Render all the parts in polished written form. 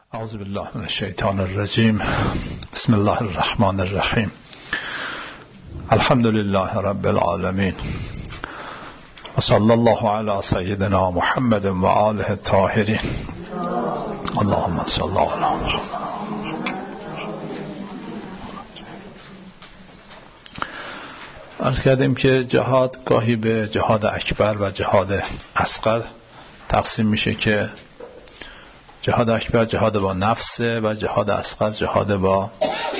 اعوذ بالله من الشیطان الرجیم. بسم الله الرحمن الرحیم. الحمد لله رب العالمین و صلی الله علی سیدنا محمد و آله الطاهرین. اللهم صل علی محمد. عرض کردیم که جهاد گاهی به جهاد اکبر و جهاد اصغر تقسیم میشه که جهاد اکبر جهاد با نفس و جهاد اصغر جهاد با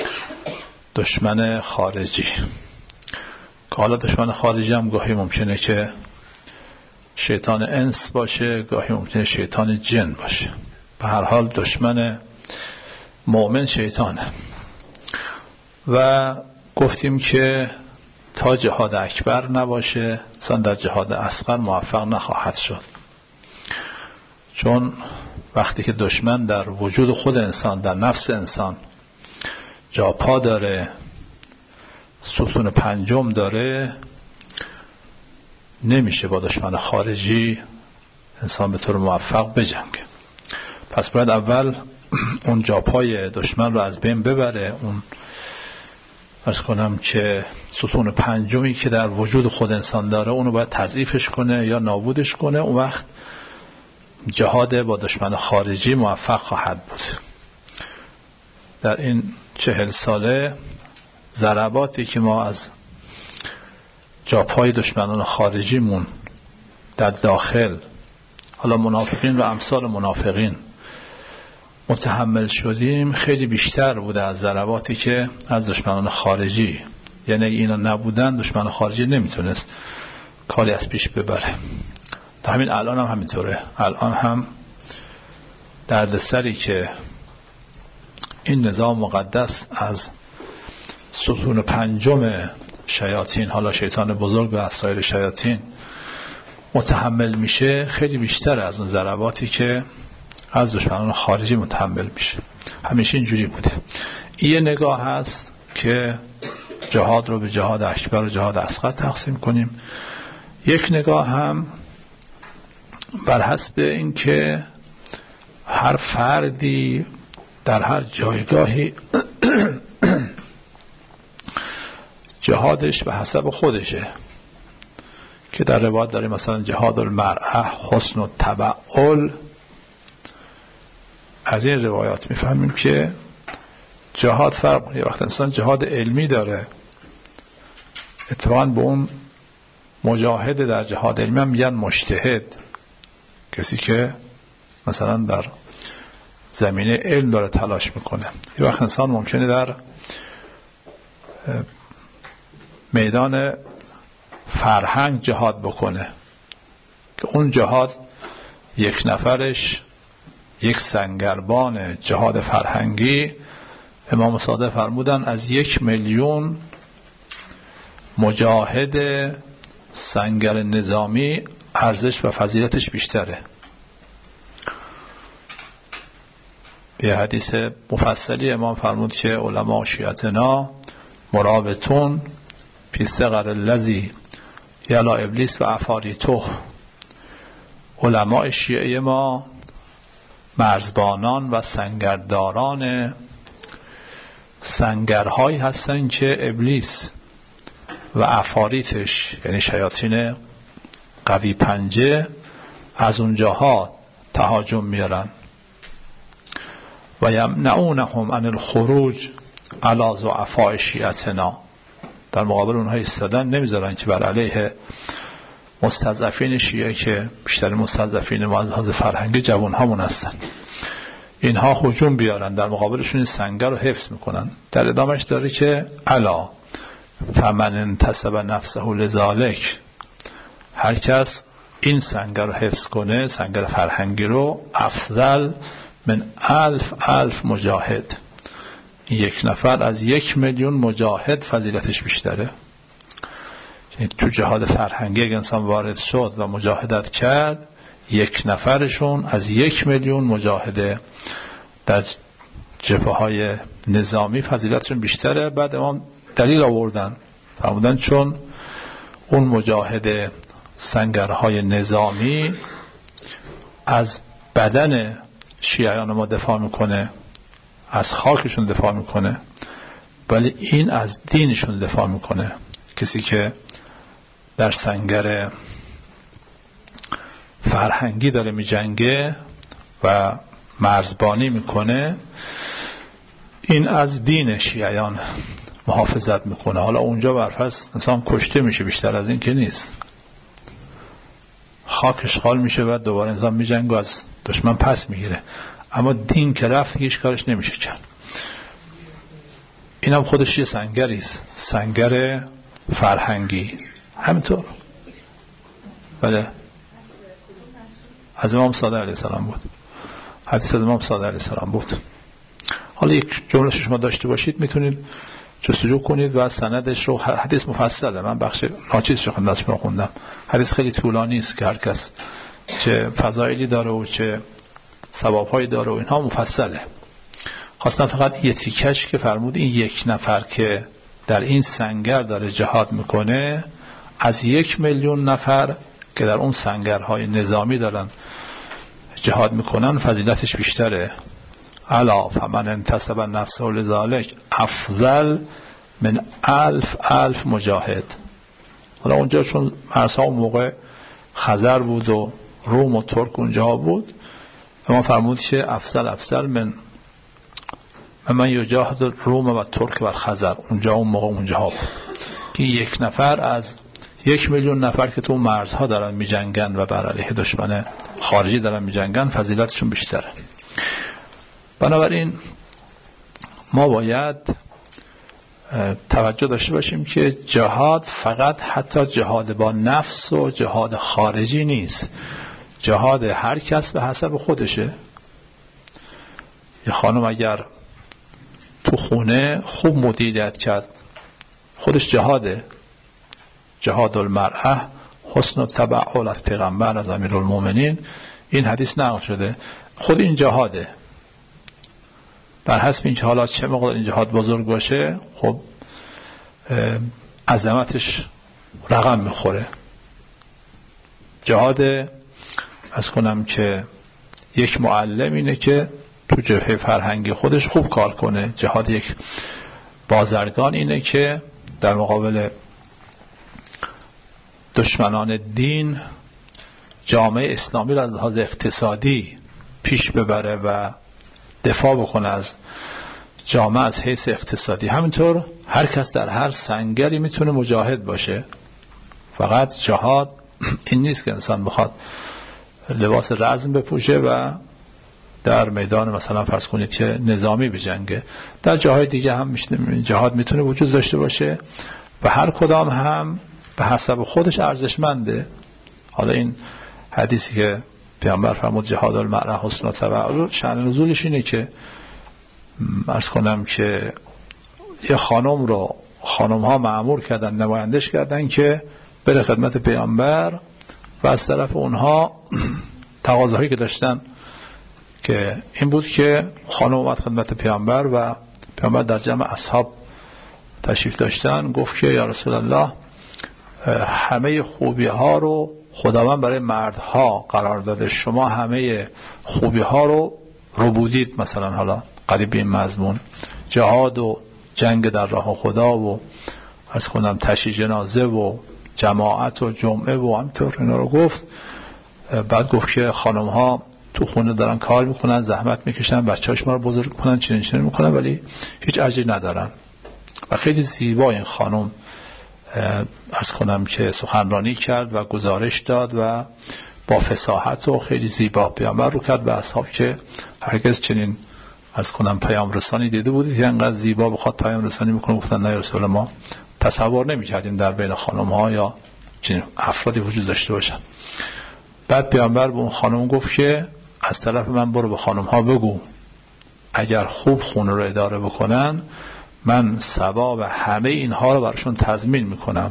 دشمن خارجی. که حالا دشمن خارجی هم گاهی ممکنه که شیطان انس باشه، گاهی ممکنه شیطان جن باشه. به هر حال دشمن مؤمن شیطانه. و گفتیم که تا جهاد اکبر نباشه انسان در جهاد اصغر موفق نخواهد شد، چون وقتی که دشمن در وجود خود انسان، در نفس انسان جا پا داره، ستون پنجم داره، نمیشه با دشمن خارجی انسان به طور موفق بجنگه. پس باید اول اون جا پای دشمن رو از بین ببره، اون عرض کنم که ستون پنجمی که در وجود خود انسان داره اونو باید تضعیفش کنه یا نابودش کنه. اون وقت جهاد با دشمن خارجی موفق خواهد بود. در این 40 ساله ضرباتی که ما از جاپای دشمنان خارجیمون در داخل، حالا منافقین و امثال منافقین، متحمل شدیم خیلی بیشتر بوده از ضرباتی که از دشمنان خارجی. یعنی اینا نبودن دشمن خارجی نمیتونست کاری از پیش ببره. تا همین الان هم همینطوره. الان هم دردسری که این نظام مقدس از ستون پنجم شیاطین، حالا شیطان بزرگ و سایر شیاطین، متحمل میشه خیلی بیشتر از اون ضرباتی که از دشمنان خارجی متحمل میشه. همیشه اینجوری بوده. این یه نگاه هست که جهاد رو به جهاد اکبر و جهاد اصغر تقسیم کنیم. یک نگاه هم بر حسب این که هر فردی در هر جایگاهی جهادش به حسب خودشه، که در روایت داریم مثلا جهاد المرأة حسن التبعل. از این روایات میفهمیم که جهاد فرق. یه وقت انسان جهاد علمی داره، اتفاقاً به اون مجاهد در جهاد علمی هم میگن مجتهد، کسی که مثلا در زمینه علم داره تلاش میکنه. یه وقت انسان ممکنه در میدان فرهنگ جهاد بکنه، که اون جهاد یک نفرش یک سنگربان جهاد فرهنگی. امام صادق فرمودن از 1 میلیون مجاهد سنگر نظامی ارزش و فضیلتش بیشتره. به حدیث مفصلی امام فرمود که علماء شیعتنا مرابطون فی صغر الذی یلا ابلیس و عفاریته. علماء شیعه ما مرزبانان و سنگرداران سنگرهایی هستن که ابلیس و عفاریتش، یعنی شیاطین قوی پنجه، از اونجاها تهاجم میارن. و یمنعونهم عن الخروج علی ضعفاء شیعتنا. در مقابل اونها ایستادن، نمیذارن که بر علیه مستضعفین شیعه که بیشتر مستضعفین ما از لحاظ فرهنگی جوانهامون هستن، اینها هجوم بیارن، در مقابلشون این سنگر رو حفظ میکنن. در ادامهش داره که الا فمن انتسب نفسه لذالک، هر کس این سنگر رو حفظ کنه، سنگر فرهنگی رو، افضل من 1000 مجاهد، این یک نفر از 1 میلیون مجاهد فضیلتش بیشتره. تو جهاد فرهنگی اگه انسان وارد شد و مجاهدت کرد، 1 نفرشون از 1 میلیون مجاهده در جبهه های نظامی فضیلتشون بیشتره. بعد امام دلیل آوردن، فرمودن چون اون مجاهد سنگرهای نظامی از بدن شیعیان ما دفاع میکنه، از خاکشون دفاع میکنه، ولی این از دینشون دفاع میکنه. کسی که در سنگر فرهنگی داره میجنگه و مرزبانی میکنه، این از دین شیعیان محافظت میکنه. حالا اونجا برفرض انسان کشته میشه، بیشتر از این که نیست، خاکش خال میشه و دوباره انسان میجنگه و از دشمن پس میگیره، اما دین که رفت هیچ کارش نمیشه کرد. این هم خودش یه سنگریست، سنگر فرهنگی. همینطور بله، از امام صادق علیه السلام بود، حدیث از امام صادق علیه السلام بود. حالا یک جمله شما داشته باشید میتونید جستجو کنید و سندش رو، حدیث مفصله، من بخش ناچیزش رو خوندم، حدیث خیلی طولانی است که هر کس چه فضایلی داره و چه ثوابهایی داره و اینها مفصله. خواستم فقط یه تیکش که فرمود این یک نفر که در این سنگر داره جهاد میکنه از 1,000,000 نفر که در اون سنگرهای نظامی دارن جهاد میکنن فضیلتش بیشتره. الا فمن انتصب نفسه لذالک افضل من 1,000 مجاهد. حالا اونجا چون مرزها اون موقع خزر بود و روم و ترک اونجا بود، اما فرمود که افضل من یجاهد روم و ترک و خزر، اونجا اون موقع اونجا بود که یک نفر از 1,000,000 نفر که تو مرزها دارن می جنگن و بر علیه دشمن خارجی دارن می جنگن فضیلتشون بیشتره. بنابراین ما باید توجه داشته باشیم که جهاد فقط حتی جهاد با نفس و جهاد خارجی نیست، جهاد هر کس به حسب خودشه. یه خانم اگر تو خونه خوب مدیریت کرد خودش جهاده. جهاد المرأه حسن التبعل از پیغمبر، از امیرالمومنین، این حدیث نقل شده، خود این جهاده. بر حسب این حالا چه مقدار این جهاد بزرگ باشه خب عظمتش رقم میخوره. جهاد از کنم که یک معلم اینه که تو جبهه فرهنگی خودش خوب کار کنه، جهاد یک بازرگان اینه که در مقابل دشمنان دین جامعه اسلامی را از لحاظ اقتصادی پیش ببره و دفاع بکنه از جامعه از حیث اقتصادی. همینطور هر کس در هر سنگری میتونه مجاهد باشه. فقط جهاد این نیست که انسان بخواد لباس رزم بپوشه و در میدان مثلا فرض کنید که نظامی بجنگه. در جاهای دیگه هم جهاد میتونه وجود داشته باشه و هر کدام هم به حسب خودش ارزشمنده. حالا این حدیثی که پیامبر فرمود جهاد المرأه حسن التبعل، شأن نزولش اینه که عرض کنم که یه خانم رو خانم ها مأمور کردن، نمایندش کردن که بره خدمت پیامبر و از طرف اونها تقاضاهایی که داشتن که این بود که خانم اومد خدمت پیامبر و پیامبر در جمع اصحاب تشریف داشتن، گفت که یا رسول الله همه خوبی ها رو خداوند برای مردها قرار داده، شما همه خوبی ها رو ربودید، مثلا حالا قریب این مضمون جهاد و جنگ در راه خدا و عرض کنم تشییع جنازه و جماعت و جمعه و همینطور اینا رو گفت. بعد گفت که خانم ها تو خونه دارن کار میکنن، زحمت میکشن، بچه‌هاش ما رو بزرگ میکنن، چنین میکنن، ولی هیچ اجری ندارن. و خیلی زیبا این خانم عرض کنم که سخنرانی کرد و گزارش داد و با فصاحت و خیلی زیبا پیامبر رو کرد به اصحاب که هرگز چنین عرض کنم پیام رسانی دیده بودید که انقدر زیبا بخواد پیام رسانی میکنه. گفتن نه رسول ما تصور نمیکردیم در بین خانم ها یا چنین افرادی وجود داشته باشن. بعد پیامبر به اون خانم گفت که از طرف من برو به خانم ها بگو اگر خوب خونه رو اداره بکنن من ثواب همه اینها رو براشون تضمین میکنم،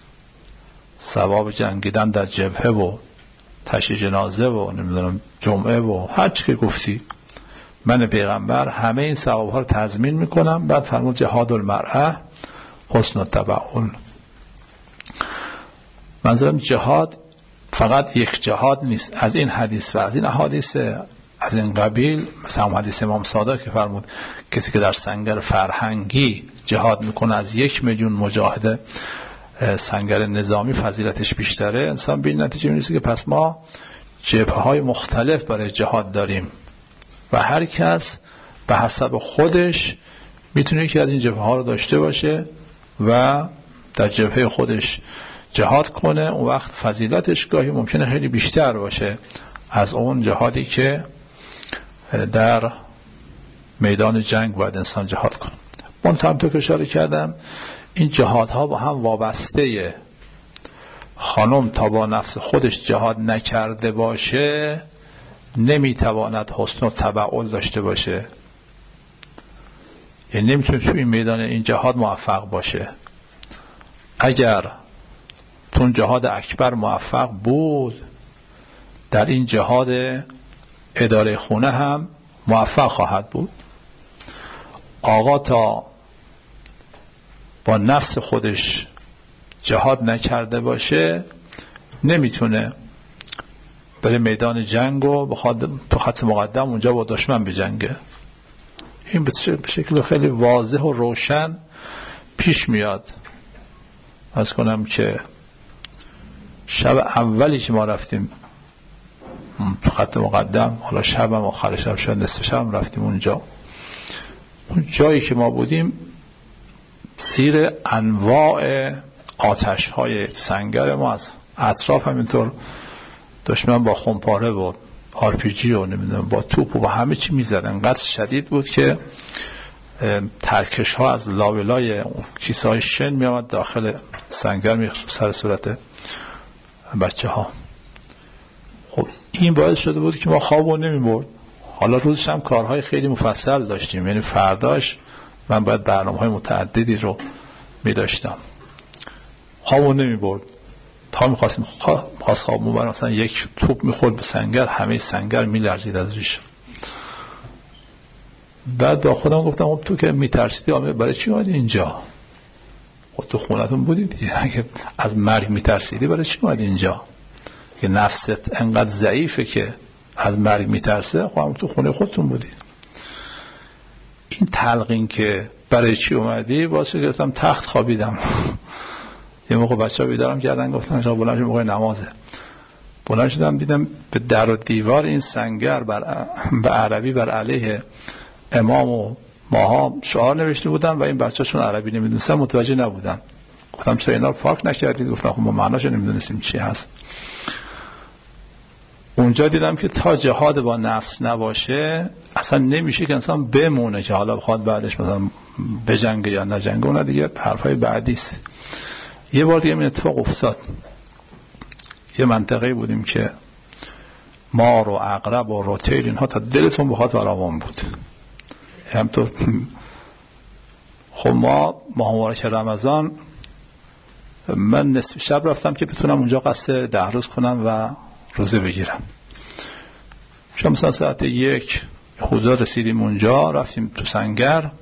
ثواب جنگیدن در جبهه و تشییع جنازه و نمیدونم جمعه و هر چی که گفتی، من پیغمبر همه این ثواب ها رو تضمین میکنم. بعد فرمود جهاد المرأه حسن التبعل. منظورم جهاد فقط یک جهاد نیست. از این حدیث و از این احادیث از این قبیل، مثلا حدیث امام صادق که فرمود کسی که در سنگر فرهنگی جهاد میکنه از 1 میلیون مجاهد سنگر نظامی فضیلتش بیشتره. انسان به این نتیجه میرسه که پس ما جبهه‌های مختلف برای جهاد داریم و هر کس به حسب خودش میتونه یکی از این جبهه‌ها رو داشته باشه و در جبهه خودش جهاد کنه. اون وقت فضیلتش گاهی ممکنه خیلی بیشتر باشه از اون جهادی که در میدان جنگ باید انسان جهاد کنه. من همونطور که اشاره کردم این جهادها با هم وابسته. خانم تا با نفس خودش جهاد نکرده باشه نمیتواند حسن و تبعل داشته باشه، یعنی نمیتونه توی این میدان این جهاد موفق باشه. اگر تون جهاد اکبر موفق بود در این جهاد اداره خونه هم موفق خواهد بود. آقا تا با نفس خودش جهاد نکرده باشه نمیتونه بره میدان جنگ و بخواد تو خط مقدم اونجا با دشمن بجنگه. این به شکل خیلی واضح و روشن پیش میاد. از کنم که شب اولی که ما رفتیم تو خط مقدم، حالا شب هم آخر شب شد نصف شب رفتیم اونجا، اون جایی که ما بودیم زیر انواع آتش های سنگر ما از اطراف همینطور دشمن با خمپاره و RPG و نمیدونم با توپ و با همه چی میزد. انقدر شدید بود که ترکش ها از لابلای کیسه های شن میامد داخل سنگر سر صورت بچه ها. خب این باعث شده بود که ما خوابو نمیبرد. حالا روزش هم کارهای خیلی مفصل داشتیم، یعنی فرداش من باید برنامه‌های متعددی رو می‌داشتم. خوابو نمیبرد تا می‌خواستیم خوابمون برای مثلا یک توپ می‌خورد به سنگر همه سنگر می‌لرزید از ریش. بعد با خودم گفتم خب تو که می‌ترسیدی برای چی اومدی اینجا؟ خب تو خونتون بودی دیگه، اگه از مرگ می‌ترسیدی برای چی اومدی اینجا؟ که نفست انقدر ضعیفه که از مرگ می‌ترسه، خب تو خونه خودتون بودی. این تلقین که برای چی اومدی واسه گفتم تخت خوابیدم. یه موقع بچه‌ها بیدارم کردن گفتن شما بلند شو موقع نمازه. بلند شدم دیدم به در و دیوار این سنگر به عربی بر علیه امام و ماها شعار نوشته بودن و این بچه‌شون عربی نمیدونستن، متوجه نبودن. گفتم چرا اینا رو پاک نکردید؟ گفتن خب ما معناشو نمیدونستیم چی هست. اونجا دیدم که تا جهاد با نفس نباشه اصلا نمیشه که انسان بمونه که حالا بخواد بعدش مثلا بجنگه یا نجنگه، اون دیگه حرفای بعدی است. یه بار دیگه این اتفاق افتاد. یه منطقه بودیم که مار و عقرب و روتیل اینها تا دلتون بخواد فراوان بود. همطور خب ما ماه مبارک رمضان من نصف شب رفتم که بتونم اونجا قصد 10 روز کنم و روزه بگیرم. شما مثلا ساعت 1 حدود رسیدیم اونجا، رفتیم تو سنگر.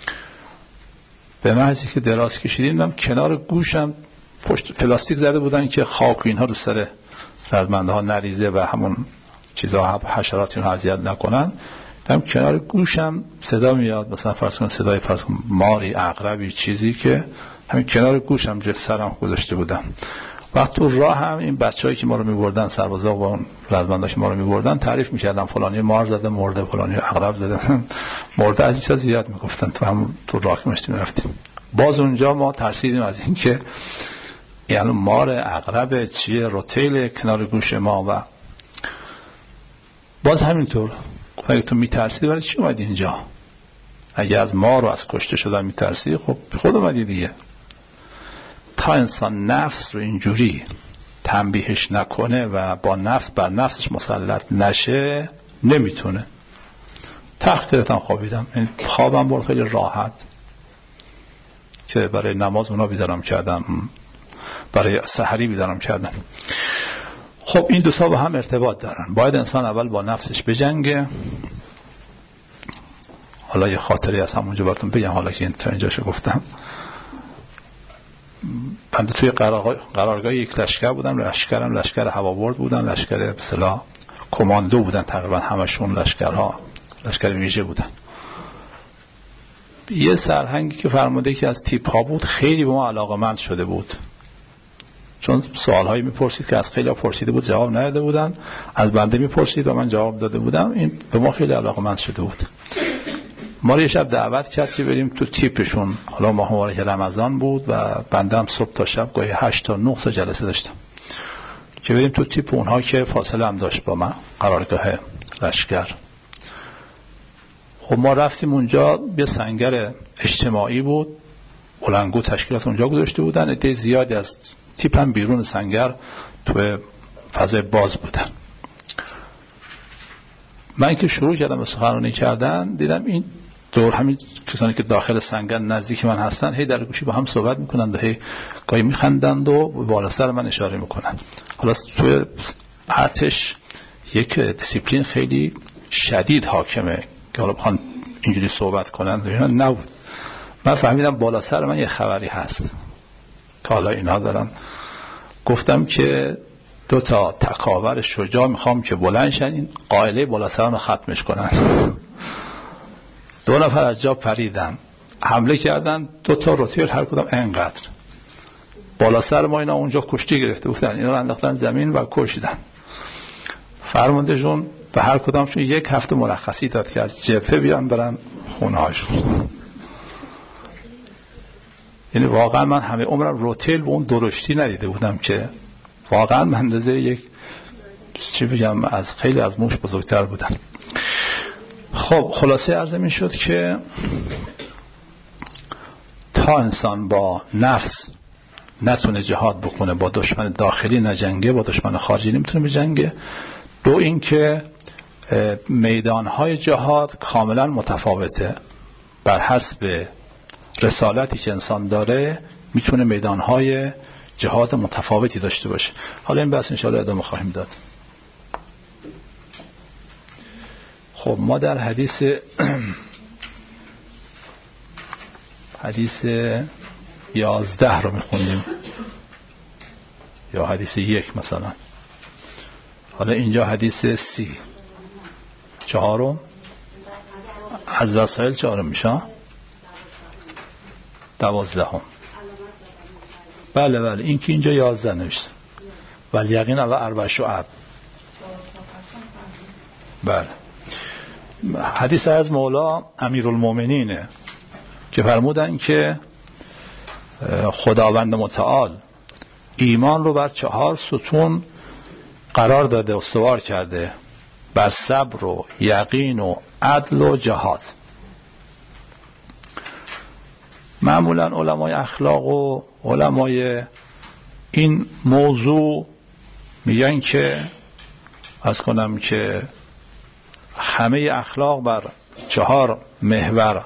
به محضی که دراز کشیدیم دیدم کنار گوشم پشت پلاستیک زده بودن که خاک و اینها رو سر رزمنده ها نریزه و همون چیزها حشرات اینها اذیت نکنن. دیدم کنار گوشم صدا میاد، مثلا فرض کن صدای فرض کن ماری عقربی چیزی که همین کنار گوشم جلوی سرم گذاشته بودم. وقت تو راه هم این بچه‌هایی که ما رو می‌بردن، سربازا و اون رزمندا که ما رو می‌بردن تعریف می‌کردن فلانی مار زده مرده، فلانی عقرب زده مرده، از این چیزا زیاد میگفتن. تو هم تو راه مشتیم رفتیم. باز اونجا ما ترسیدیم از این که یعنی مار عقرب چیه روتیل کنار گوش ما. و باز همینطور اگه تو میترسیدی برای چی اومدی اینجا؟ اگه از مار و از کشته شدن میترسی خب خود اومدی دیگه. تا انسان نفس رو اینجوری تنبیهش نکنه و با نفس بر نفسش مسلط نشه نمیتونه. تخت خوابیدم، این خوابم برد خیلی راحت که برای نماز اونا بیدارم کردم، برای سحری بیدارم کردم. خب این دو تا با هم ارتباط دارن. باید انسان اول با نفسش بجنگه. حالا یه خاطری از همونجا براتون بگم، حالا که اینجاشو گفتم. بنده توی قرارگاه یک لشکر بودم، لشکر هوابرد بودن، لشکر به اصطلاح کماندو بودن تقریبا همشون، لشکر ویژه بودن. یه سرهنگی که فرموده که از تیپ ها بود خیلی به ما علاقه‌مند شده بود، چون سوالهایی میپرسید که از خیلی ها پرسیده بود جواب نداده بودن، از بنده میپرسید و من جواب داده بودم. این به ما خیلی علاقه‌مند شده بود. ما رو یه شب دعوت کرد که بریم تو تیپشون. حالا ماه مبارک رمضان بود و بنده هم صبح تا شب گاهی 8 تا 9 تا جلسه داشتم که بریم تو تیپ اونها که فاصله هم داشت با من، قرارگاه لشکر. خب ما رفتیم اونجا، یه سنگر اجتماعی بود، بلندگو تشکیلات اونجا گذاشته بودن، عده زیادی از تیپ هم بیرون سنگر تو فضای باز بودن. من که شروع کردم به سخنرانی کردن دیدم این دور همین کسانی که داخل سنگر نزدیک من هستن هی در گوشی با هم صحبت میکنند و هی گاهی میخندند و بالا سر من اشاره میکنند. حالا توی ارتش یک دیسیپلین خیلی شدید حاکمه که حالا بخوان اینجوری صحبت کنند نبود. من فهمیدم بالا سر من یه خبری هست که حالا اینها دارن. گفتم که 2 تا تکاور شجاع میخوام که بلندشن این قائله بالا سرم رو ختمش کنن. 2 نفر از جا پریدن، حمله کردن، 2 تا روتیر هر کدام اینقدر بالا سر ما. اینا اونجا کشتی گرفته بودن، اینا رو انداختن زمین و کشیدن. فرماندهشون به هر کدامشون 1 هفته مرخصی داد که از جبهه بیان برن خونه هاشون. یعنی واقعا من همه عمرم روتیل به اون درشتی ندیده بودم که واقعا من اندازه یک چی بگم از خیلی از موش بزرگتر بودن. خب خلاصه عرض می شد که تا انسان با نفس نتونه جهاد بکنه، با دشمن داخلی نجنگه، با دشمن خارجی نمیتونه بجنگه. 2 این که میدانهای جهاد کاملا متفاوته، بر حسب رسالتی که انسان داره میتونه میدانهای جهاد متفاوتی داشته باشه. حالا این بحث انشاءالله ادامه خواهیم داد. خب ما در حدیث 11 رو میخوندیم یا حدیث 1 مثلا. حالا اینجا حدیث 30 4 از وسائل 4 میشه 12. بله این که اینجا 11 نوشته ولی یقین علی 4 شعب. بله حدیث از مولا امیرالمومنینه که فرمودن که خداوند متعال ایمان رو بر 4 ستون قرار داده، استوار کرده، بر صبر و یقین و عدل و جهاد. معمولا علمای اخلاق و علمای این موضوع میگن که از کنم که همه اخلاق بر 4 محور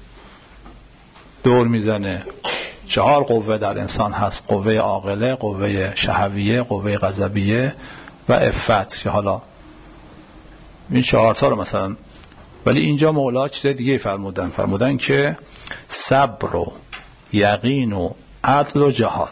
دور میزنه. 4 قوه در انسان هست: قوه عاقله، قوه شهویه، قوه غضبیه و عفت، که حالا این 4 تا رو مثلا. ولی اینجا مولا چیز دیگه فرمودن که صبر و یقین و عدل و جهاد،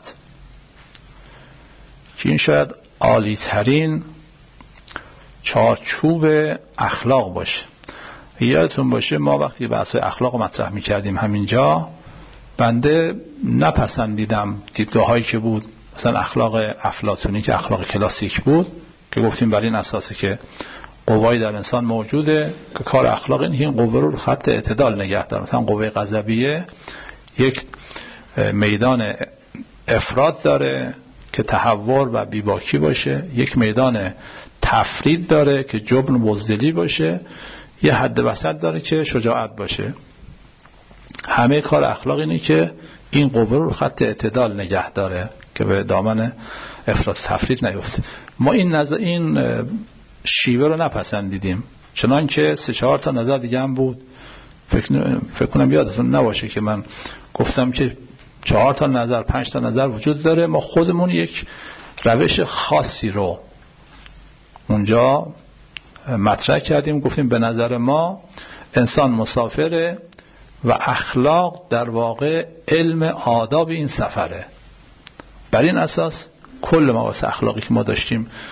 که این شاید عالی ترین چارچوب اخلاق باشه. یادتون باشه ما وقتی بحث اخلاق مطرح می‌کردیم همینجا، بنده نپسندیدم دیدگاهایی که بود مثلا اخلاق افلاطونی که اخلاق کلاسیک بود، که گفتیم بر این اساسه که قوای در انسان موجوده که کار اخلاق این قوه رو خط اعتدال نگه داره. مثلا قوه غضبیه یک میدان افراط داره که تهور و بیباکی باشه، یک میدان تفرید داره که جبن و بزدلی باشه، یه حد وسط داره که شجاعت باشه. همه کار اخلاق اینه که این قوه رو خط اعتدال نگه داره که به دامن افراط و تفرید نیفته. ما این شیوه رو نپسندیدیم، چنانکه 3-4 تا نظر دیگه هم بود. فکر کنم یادتون نباشه که من گفتم که 4 تا نظر 5 تا نظر وجود داره. ما خودمون یک روش خاصی رو اونجا مطرح کردیم، گفتیم به نظر ما انسان مسافره و اخلاق در واقع علم آداب این سفره. بر این اساس کل مباحث اخلاقی که ما داشتیم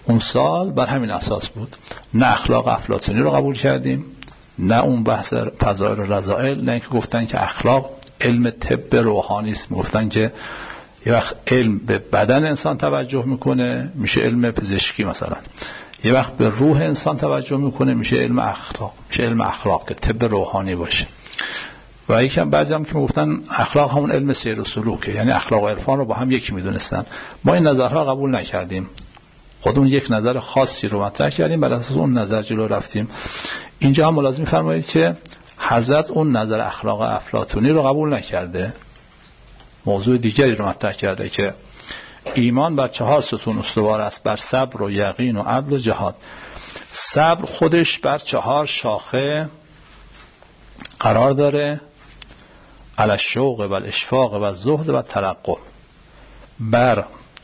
اون سال بر همین اساس بود. نه اخلاق افلاطونی رو قبول کردیم، نه اون بحث فضائل و رذائل، نه اینکه گفتن که اخلاق علم طب روحانی است. گفتن که یه وقت علم به بدن انسان توجه میکنه میشه علم پزشکی مثلا، یه وقت به روح انسان توجه میکنه میشه علم اخلاق، میشه علم اخلاق که طب روحانی باشه. و یکم بعضی هم که میگفتن اخلاق همون علم سیر و سلوکه، یعنی اخلاق و عرفان رو با هم یکی میدونستن. ما این نظرها قبول نکردیم، خودمون یک نظر خاصی رو مطرح کردیم، بر اساس اون نظر جلو رفتیم. اینجا هم ملاحظه می‌فرمایید که حضرت اون نظر اخلاق افلاطونی رو قبول نکرده، موضوع دیگری رو مطرح کرده که ایمان بر 4 ستون استوار است، بر صبر و یقین و عدل و جهاد. صبر خودش بر 4 شاخه قرار داره، علی الشوق و الاشفاق و الزهد و الترقب. بر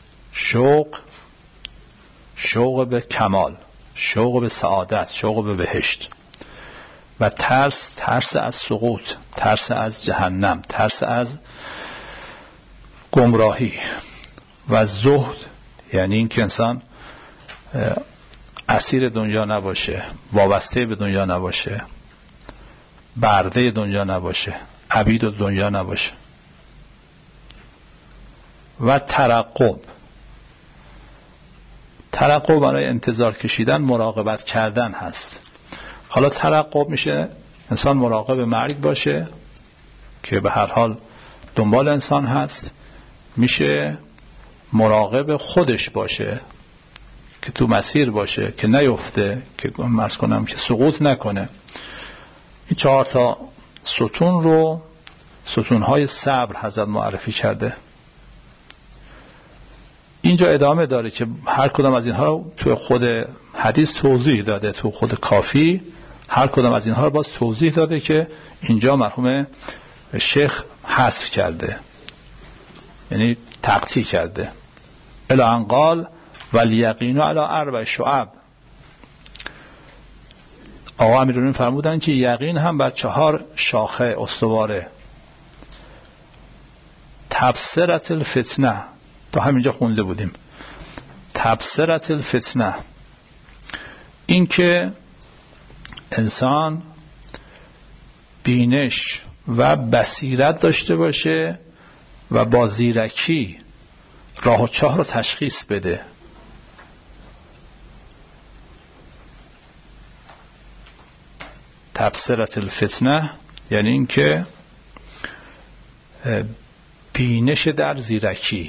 شوق به کمال، شوق به سعادت، شوق به بهشت، و ترس از سقوط، ترس از جهنم، ترس از گمراهی، و زهد یعنی این که انسان اسیر دنیا نباشه، وابسته به دنیا نباشه، برده دنیا نباشه، عبید دنیا نباشه. و ترقب برای انتظار کشیدن، مراقبت کردن هست. حالا ترقب میشه انسان مراقب مرگ باشه که به هر حال دنبال انسان هست، میشه مراقب خودش باشه که تو مسیر باشه، که نیفته، که مرز کنم که سقوط نکنه. این 4 تا ستون رو ستونهای صبر حضرت معرفی کرده. اینجا ادامه داره که هر کدام از اینها رو تو خود حدیث توضیح داده، تو خود کافی هر کدام از اینها رو باز توضیح داده که اینجا مرحوم شیخ حذف کرده، یعنی تقطیع کرده. الی ان قال والیقین علی 4 شعب. آقا امیرالمومنین فرمودن که یقین هم بر 4 شاخه استواره. تبصرت الفتنه، تا همینجا خونده بودیم. تبصرت الفتنه، این که انسان بینش و بصیرت داشته باشه و با زیرکی راه و چاه رو تشخیص بده. تبصرت الفتنه یعنی این که بینش در زیرکی،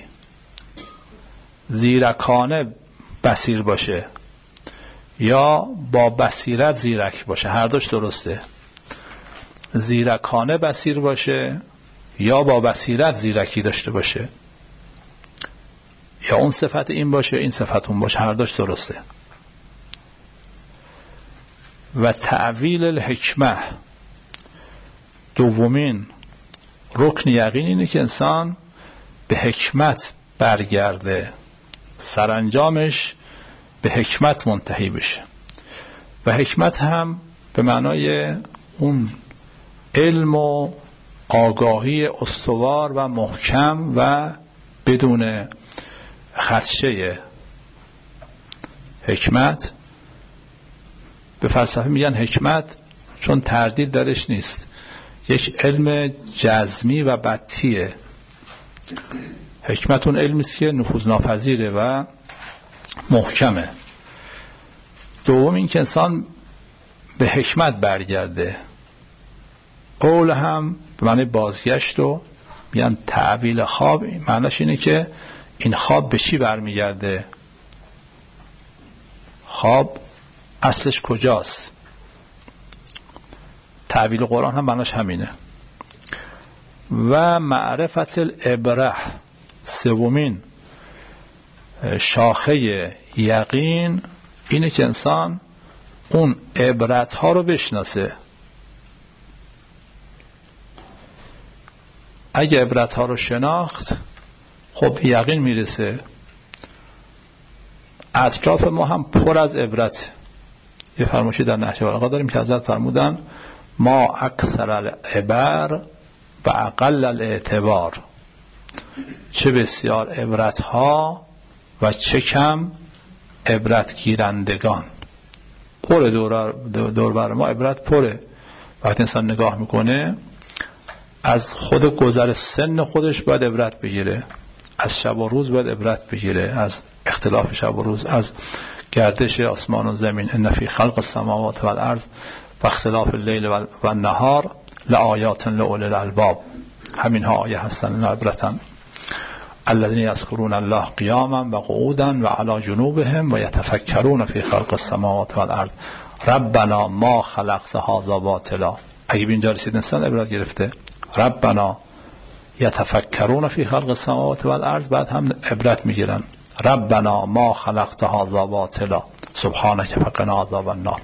زیرکانه بصیر باشه یا با بصیرت زیرک باشه، هر دوش درسته. زیرکانه بصیر باشه یا با بصیرت زیرکی داشته باشه، یا اون صفت این باشه این صفت اون باشه، هر دوش درسته. و تعویل الحکمه، دومین رکن یقین اینه که انسان به حکمت برگرده، سرانجامش به حکمت منتهی بشه. و حکمت هم به معنای اون علم و آگاهی استوار و محکم و بدون خدشه. حکمت به فلسفه میگن حکمت چون تردید درش نیست، یک علم جزمی و بطیه. حکمت اون علمی است که نفوذناپذیره و محکمه. دوم این که انسان به حکمت برگرده. قول هم به معنی بازگشت و میگن تعویل خواب، معنیش اینه که این خواب به چی برمیگرده، خواب اصلش کجاست. تعویل قرآن هم معنیش همینه. و معرفت العبره، سومین شاخه یقین اینه که انسان اون عبرت ها رو بشناسه. اگه عبرت ها رو شناخت خب یقین میرسه. اطراف ما هم پر از عبرت. یه فرمایشی در نهج البلاغه داریم که حضرت فرمودن ما اکثر العبر و اقل الاعتبار، چه بسیار عبرت ها و چه کم عبرت گیرندگان. پر دور بر ما عبرت پره. وقتی انسان نگاه میکنه از خود گذر سن خودش باید عبرت بگیره، از شب و روز باید عبرت بگیره، از اختلاف شب و روز، از گردش آسمان و زمین. ان فی خلق السماوات والارض و اختلاف اللیل و النهار لآیات لأولی الالباب. همین ها آیه هستن عبرتاً. الذين يذكرون الله قياما وقعودا وعلى جنوبهم ويتفكرون في خلق السماوات والارض ربنا ما خلقت هذا باطلا. اگه به اینجا رسید انسان عبرت گرفته. ربنا یتفکرون فی خلق السماوات والارض، بعد هم عبرت میگیرن. ربنا ما خلقت هذا باطلا سبحانك فقنا عذاب النار.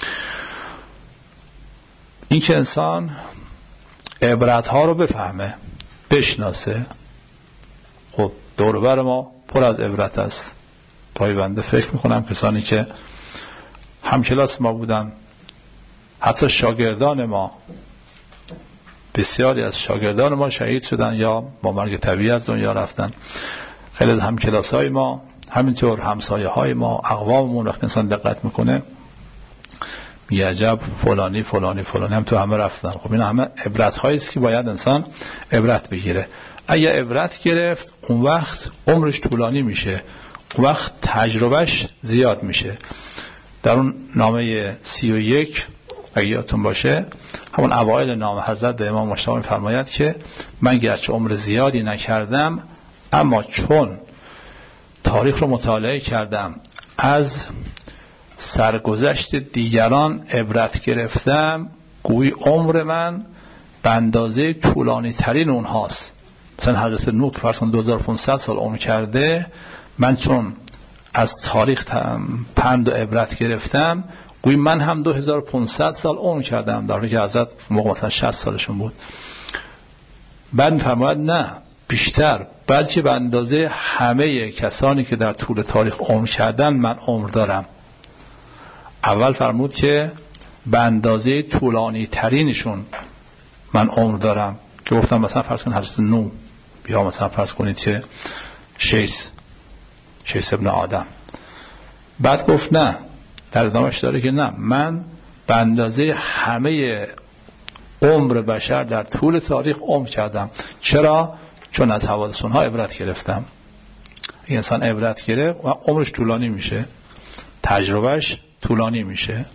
این که انسان عبرت ها رو بفهمه، بشناسه. خب دور بر ما پر از عبرت است. پای بنده فکر میکنم کسانی که همکلاس ما بودن، حتی شاگردان ما، بسیاری از شاگردان ما شهید شدن یا با مرگ طبیعی از دنیا رفتن. خیلی از همکلاس های ما، همینطور همسایه های ما، اقواممون، وقتی انسان دقت میکنه میگه عجب فلانی فلانی فلانی هم تو همه رفتن. خب این همه عبرت هایی است که باید انسان عبرت بگیره. اگه عبرت گرفت اون وقت عمرش طولانی میشه، اون وقت تجربهش زیاد میشه. در اون نامه 31 اگه یادتون باشه، همون اوایل نامه حضرت امام مجتبی می‌فرماید که من گرچه عمر زیادی نکردم اما چون تاریخ رو مطالعه کردم، از سرگذشت دیگران عبرت گرفتم، گویی عمر من به اندازه طولانی ترین اونهاست. مثلا حضرت نوح که فرض کن 2500 سال عمر کرده، من چون از تاریخ پند و عبرت گرفتم، گویی من هم 2500 سال عمر کردم، در حالی که حضرت موقع مثلا 60 سالشون بود. بعد می‌فرماید نه بیشتر، بلکه به اندازه همه کسانی که در طول تاریخ عمر کردن من عمر دارم. اول فرمود که به اندازه طولانی ترینشون من عمر دارم، که گفتم مثلا فرض کن حضرت نوح، یا مثلا فرض کنید که شیس ابن آدم. بعد گفت نه، در ادامهش داره که نه، من به اندازه همه عمر بشر در طول تاریخ عمر کردم. چرا؟ چون از حوادث اونها عبرت گرفتم. این انسان عبرت گرفت و عمرش طولانی میشه، تجربهش طولانی میشه.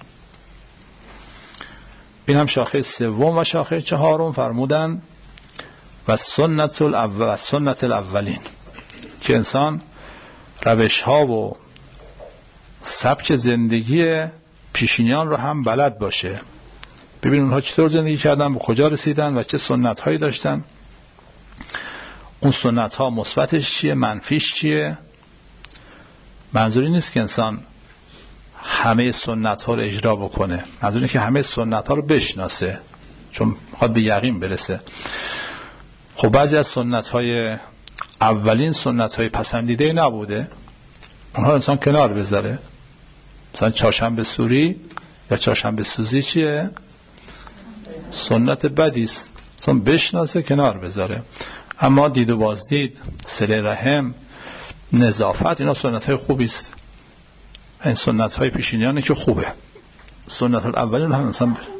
این هم شاخه سوم. و شاخه چهارم فرمودن و سنت الاولین، که انسان روش ها و سبک زندگی پیشینیان رو هم بلد باشه. ببین اونها چطور زندگی کردن، به کجا رسیدن و چه سنت هایی داشتن. اون سنت ها مثبتش چیه، منفیش چیه. منظوری نیست که انسان همه سنت ها رو اجرا بکنه، منظوری که همه سنت ها رو بشناسه، چون میخواد به یقین برسه. خب بعضی از سنت های اولین سنت های پسندیده نبوده، اونها رو انسان کنار بذاره. مثلا چهارشنبه سوری یا چهارشنبه سوزی چیه؟ سنت بدیست، انسان بشناسه کنار بذاره. اما دید و بازدید، صله رحم، نظافت، اینا سنت های خوبیست. این سنت های پیشینیانه که خوبه. سنت الاولین هم انسان بره.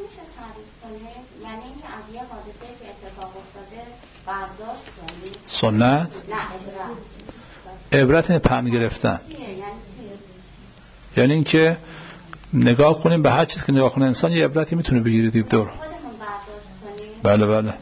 سنت عبرت پند گرفتن، یعنی این که نگاه کنیم به هر چیز که نگاه کنه انسان یه عبرتی میتونه بگیره دیب دور. بله بله.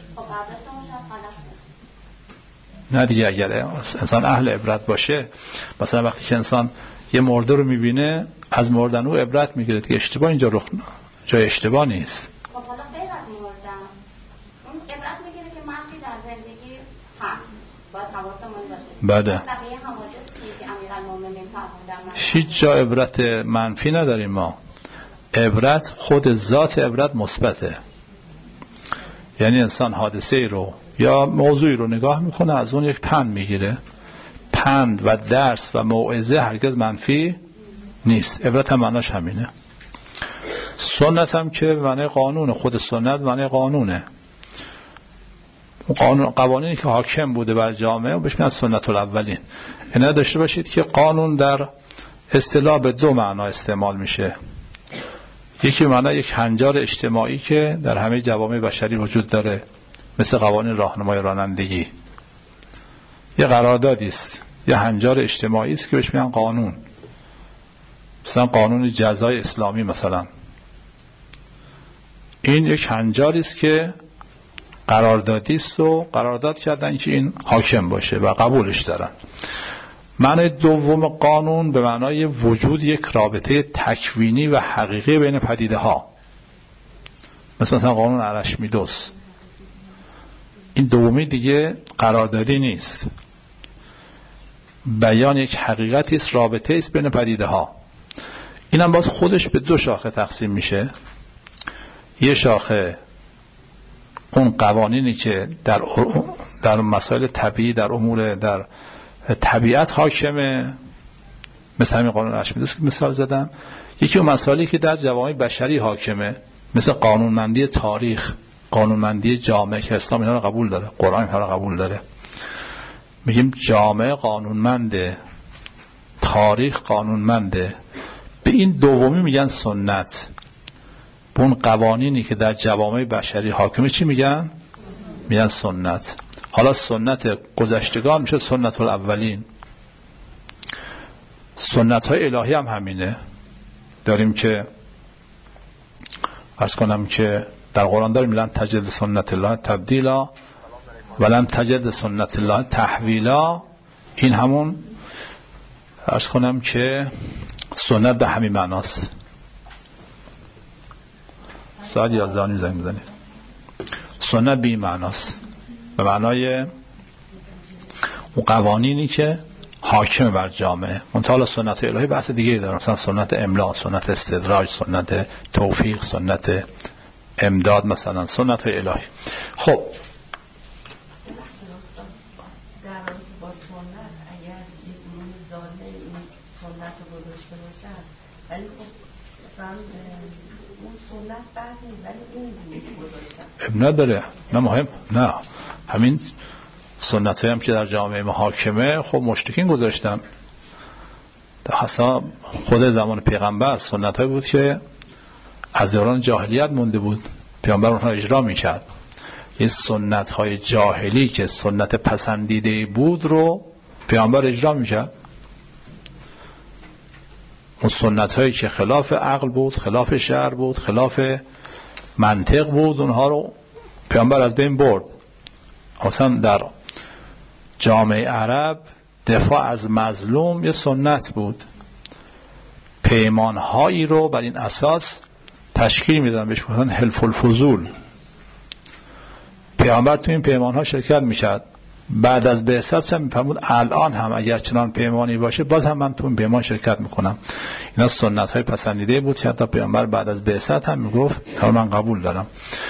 نه دیگه، اگر انسان اهل عبرت باشه، مثلا وقتی که انسان یه مرده رو میبینه، از مردن او عبرت میگیره که اشتباه اینجا جای اشتباه نیست. خب حالا غیر از مردن اون عبرت میگیره که منفی در زندگی هست، باید حواسمون باشه. بله. هیچ جا عبرت منفی نداریم ما. عبرت خود ذات عبرت مثبته. یعنی انسان حادثه رو یا موضوعی رو نگاه میکنه، از اون یک پند میگیره. پند و درس و موعظه هرگز منفی نیست. عبرت هم معناش همینه. سنت هم که معنی قانون، خود سنت معنی قانونه. قوانینی که حاکم بوده بر جامعه بهش میگن سنت الاولین. اینا داشته باشید که قانون در اصطلاح به دو معنا استعمال میشه. یکی معنا یک هنجار اجتماعی که در همه جوامع بشری وجود داره، مثل قوانین راهنمای رانندگی. یه قراردادی است، یه هنجار اجتماعی است که بهش میگن قانون. مثلا قانون جزای اسلامی مثلا، این یک هنجاری است که قراردادی است و قرارداد کردن که این حاکم باشه و قبولش دارن. معنی دوم قانون به معنای وجود یک رابطه تکوینی و حقیقی بین پدیده ها، مثلا قانون ارشمیدس. این دومی دیگه قراردادی نیست، بیان یک حقیقتی است، رابطه است بین پدیده ها. اینم باز خودش به دو شاخه تقسیم میشه. یه شاخه اون قوانینی که در مسائل طبیعی، در امور در طبیعت حاکمه، مثل همین قانون ارشمیدس که مثال زدم. یکی اون مسائلی که در جوامع بشری حاکمه، مثل قانونمندی تاریخ، قانونمندی جامعه که اسلام اینا رو قبول داره، قرآن اینا رو قبول داره. میگیم جامعه قانونمنده، تاریخ قانونمنده. به این دومی میگن سنت. به اون قوانینی که در جوامع بشری حاکمه چی میگن؟ میگن سنت. حالا سنت گذشتگان میشه سنت الاولین. سنت های الهی هم همینه. داریم که عرض کنم که در قرآن داریم لن تجد سنت الله تبدیلا ولن تجد سنت الله تحویلا. این همون عرض کنم که سنت به همین معناست. ساعت 11 زنگ بزنید. سنت به این معناست، به معنای اون قوانینی که حاکم بر جامعه. منتها سنت الهی بحث دیگه داره، مثلا سنت املا، سنت استدراج، سنت توفیق، سنت امداد، مثلا سنت الهی. خب سنت رو گذاشته باشن، ولی خب مثلا اون سنت بعد نیست، ولی اون گذاشتن نداره. نه مهم، نه همین سنت هم که در جامعه محاکمه خب مشرکین گذاشتن. حساب خود زمان پیغمبر سنت های بود که از دوران جاهلیت مونده بود، پیغمبر اونها اجرا میکرد. این سنت های جاهلی که سنت پسندیده بود رو پیغمبر اجرا میکرد. اون سنت هایی که خلاف عقل بود، خلاف شرع بود، خلاف منطق بود، اونها رو پیامبر از بین برد. اصلا در جامعه عرب دفاع از مظلوم یه سنت بود. پیمان هایی رو بر این اساس تشکیل میدن، بهش گفتن حلف الفضول. پیامبر تو این پیمان ها شرکت میکرد. بعد از بعثت هم میفرمود الان هم اگر چنان پیمانی باشه باز هم من تو این پیمان شرکت میکنم. اینا سنت های پسندیده بود که حتی پیامبر بعد از بعثت هم میگفت من قبول دارم.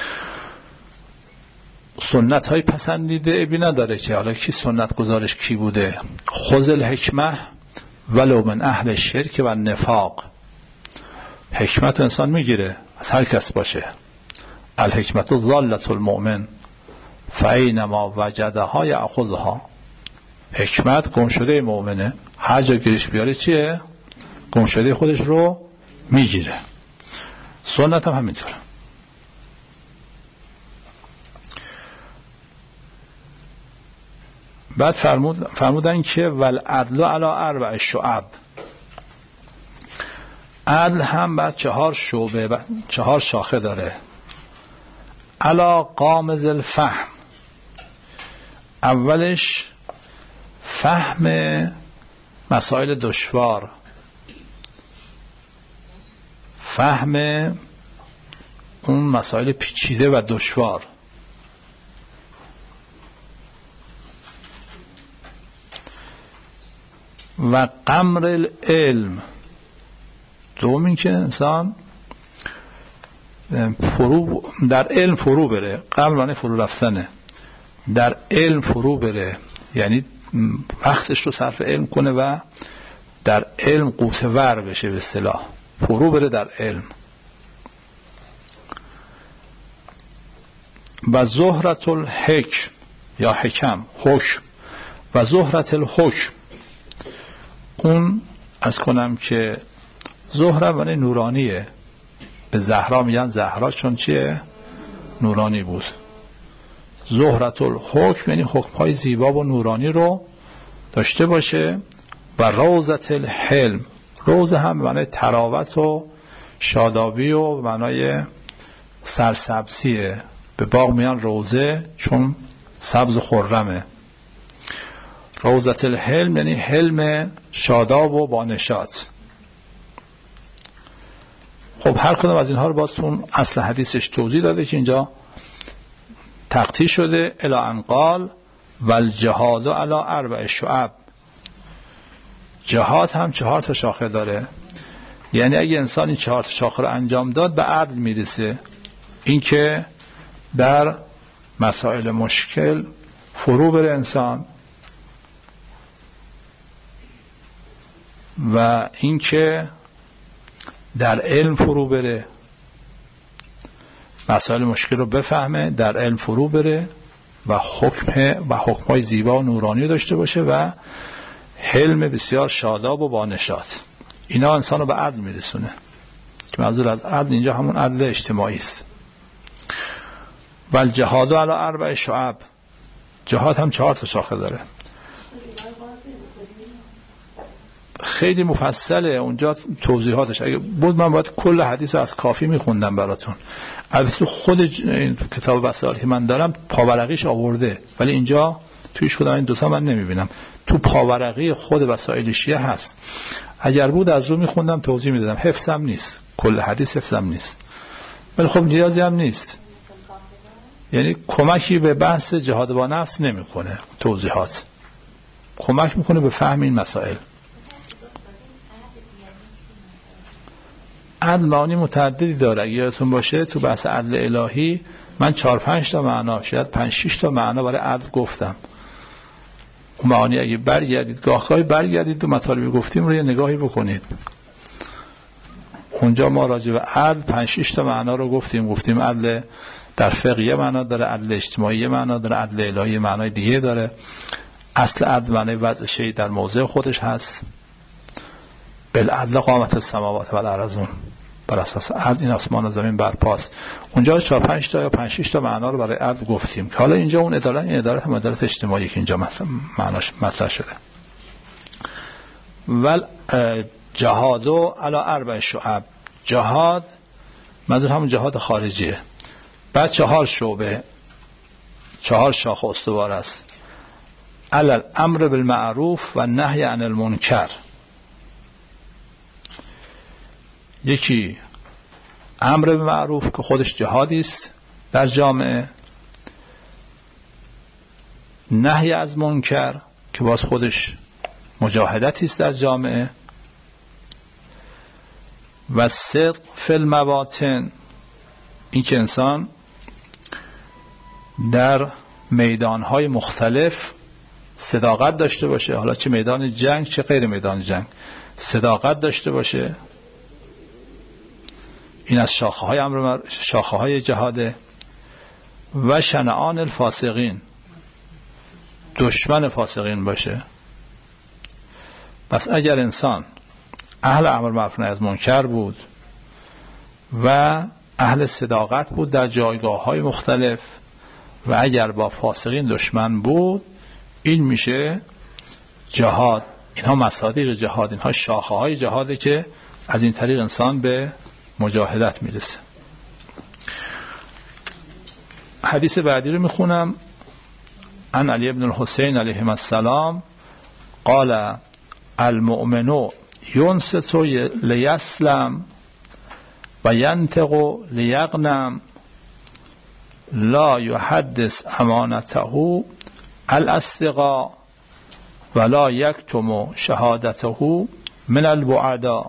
سنت های پسندیده ابی نداره که حالا کی سنت گزارش کی بوده. خذ الحکمه ولو من اهل شرک و نفاق. حکمت انسان میگیره از هر کس باشه. الحکمت ضالة المؤمن فاینما وجدها یأخذها. حکمت گمشده مؤمنه، هر جا گیرش بیاره چیه؟ گمشده خودش رو میگیره. سنت هم همینطوره. بعد فرمودن که والعدل علی اربع شعب. عدل هم بعد 4 شعبه، 4 شاخه داره. علی قامز الفهم. اولش فهم مسائل دشوار، فهم اون مسائل پیچیده و دشوار. و قمر العلم. دوم این که انسان در علم فرو بره. قمر معنی فرو رفتنه. در علم فرو بره یعنی وقتش رو صرف علم کنه و در علم قوطه ور بشه، به اصطلاح فرو بره در علم. و زهرت الحکم یا حکم، حکم. و زهرت الحکم، اون عرض کنم که زهره معنی نورانیه. به زهرا میگن زهرا چون چیه؟ نورانی بود. زهرة الحکم یعنی حکم‌های زیبا و نورانی رو داشته باشه. و روضة الحلم، روضه هم معنی تراوت و شادابی و معنای سرسبزیه. به باغ میان روضه چون سبز و خرمه. روضة الحلم یعنی حلم شاداب و بانشاط. خب هر کدوم از اینها رو باز تو اصل حدیثش توضیح داده که اینجا تقطیع شده. الی ان قال والجهاد علی 4 شعب. جهاد هم 4 تا شاخه داره، یعنی اگه انسان این 4 تا شاخه رو انجام داد به عدل میرسه. این که در مسائل مشکل فرو بره انسان، و این که در علم فرو بره، مسائل مشکل رو بفهمه، در علم فرو بره و حکم‌های زیبا و نورانی داشته باشه و حلم بسیار شاداب و بانشاط. اینا انسان رو به عدل میرسونه که منظور از عدل اینجا همون عدل اجتماعی است. و الجهاد علی 4 شعب، جهاد هم 4 تا شاخه داره. خیلی مفصله اونجا توضیحاتش. اگه بود من باید کل حدیث رو از کافی میخوندم براتون. البته خود کتاب وسائل که من دارم پاورقیش آورده، ولی اینجا تویش خودم این دوتا من نمیبینم. تو پاورقی خود وسائل شیعه هست. اگر بود از رو میخوندم توضیح میدادم. حفظم نیست، کل حدیث حفظم نیست، ولی خب نیازی هم نیست. یعنی کمکی به بحث جهاد با نفس نمیکنه. توضیحات کمک میکنه به فهم این مسائل. عدل معانی متعددی داره. اگه یادتون باشه تو بحث عدل الهی من 4-5 تا معنا، شاید 5-6 تا معنا برای عدل گفتم. اون معانی اگه برگردید گاهی برگردید و مطالبی گفتیم رو یه نگاهی بکنید. اونجا ما راجع به عدل 5-6 تا معنا رو گفتیم. عدل در فقه یه معنا داره، عدل اجتماعی یه معنا داره، عدل الهی معنای دیگه داره. اصل عدل معنی وضع شیء در موضع خودش هست. بالعدل قامت السماوات والارضون، بر اساس عدل این آسمان و زمین برپاست. اونجا 4-5 تا یا 5-6 تا معنا رو برای عدل گفتیم که حالا اینجا اون عدالت هم عدالت اجتماعی که اینجا معناش مطرح شده. ول جهادو علی 4 شعب، جهاد منظور همون جهاد خارجیه. بعد 4 شعبه، 4 شاخه استوار است. علی الامر بالمعروف و نهی عن المنکر. یکی امر به معروف که خودش جهادی است در جامعه، نهی از منکر که باز خودش مجاهدتی است در جامعه، و صدق فی المواطن، این که انسان در میدانهای مختلف صداقت داشته باشه، حالا چه میدان جنگ چه غیر میدان جنگ، صداقت داشته باشه. این از شاخه های جهاده. و شنعان الفاسقین، دشمن فاسقین باشه. پس اگر انسان اهل امر معروف نهی از منکر بود و اهل صداقت بود در جایگاه های مختلف و اگر با فاسقین دشمن بود، این میشه جهاد. اینها مصادیق جهاد، اینها شاخه های جهاده که از این طریق انسان به مجاهدت میرسه. حدیث بعدی رو میخونم. عن علی بن الحسین علیه السلام قال المؤمن ینصت لیسلم و ینطق لیغنم لا یحدث امانته الاصدقاء ولا یکتم شهادته من البعداء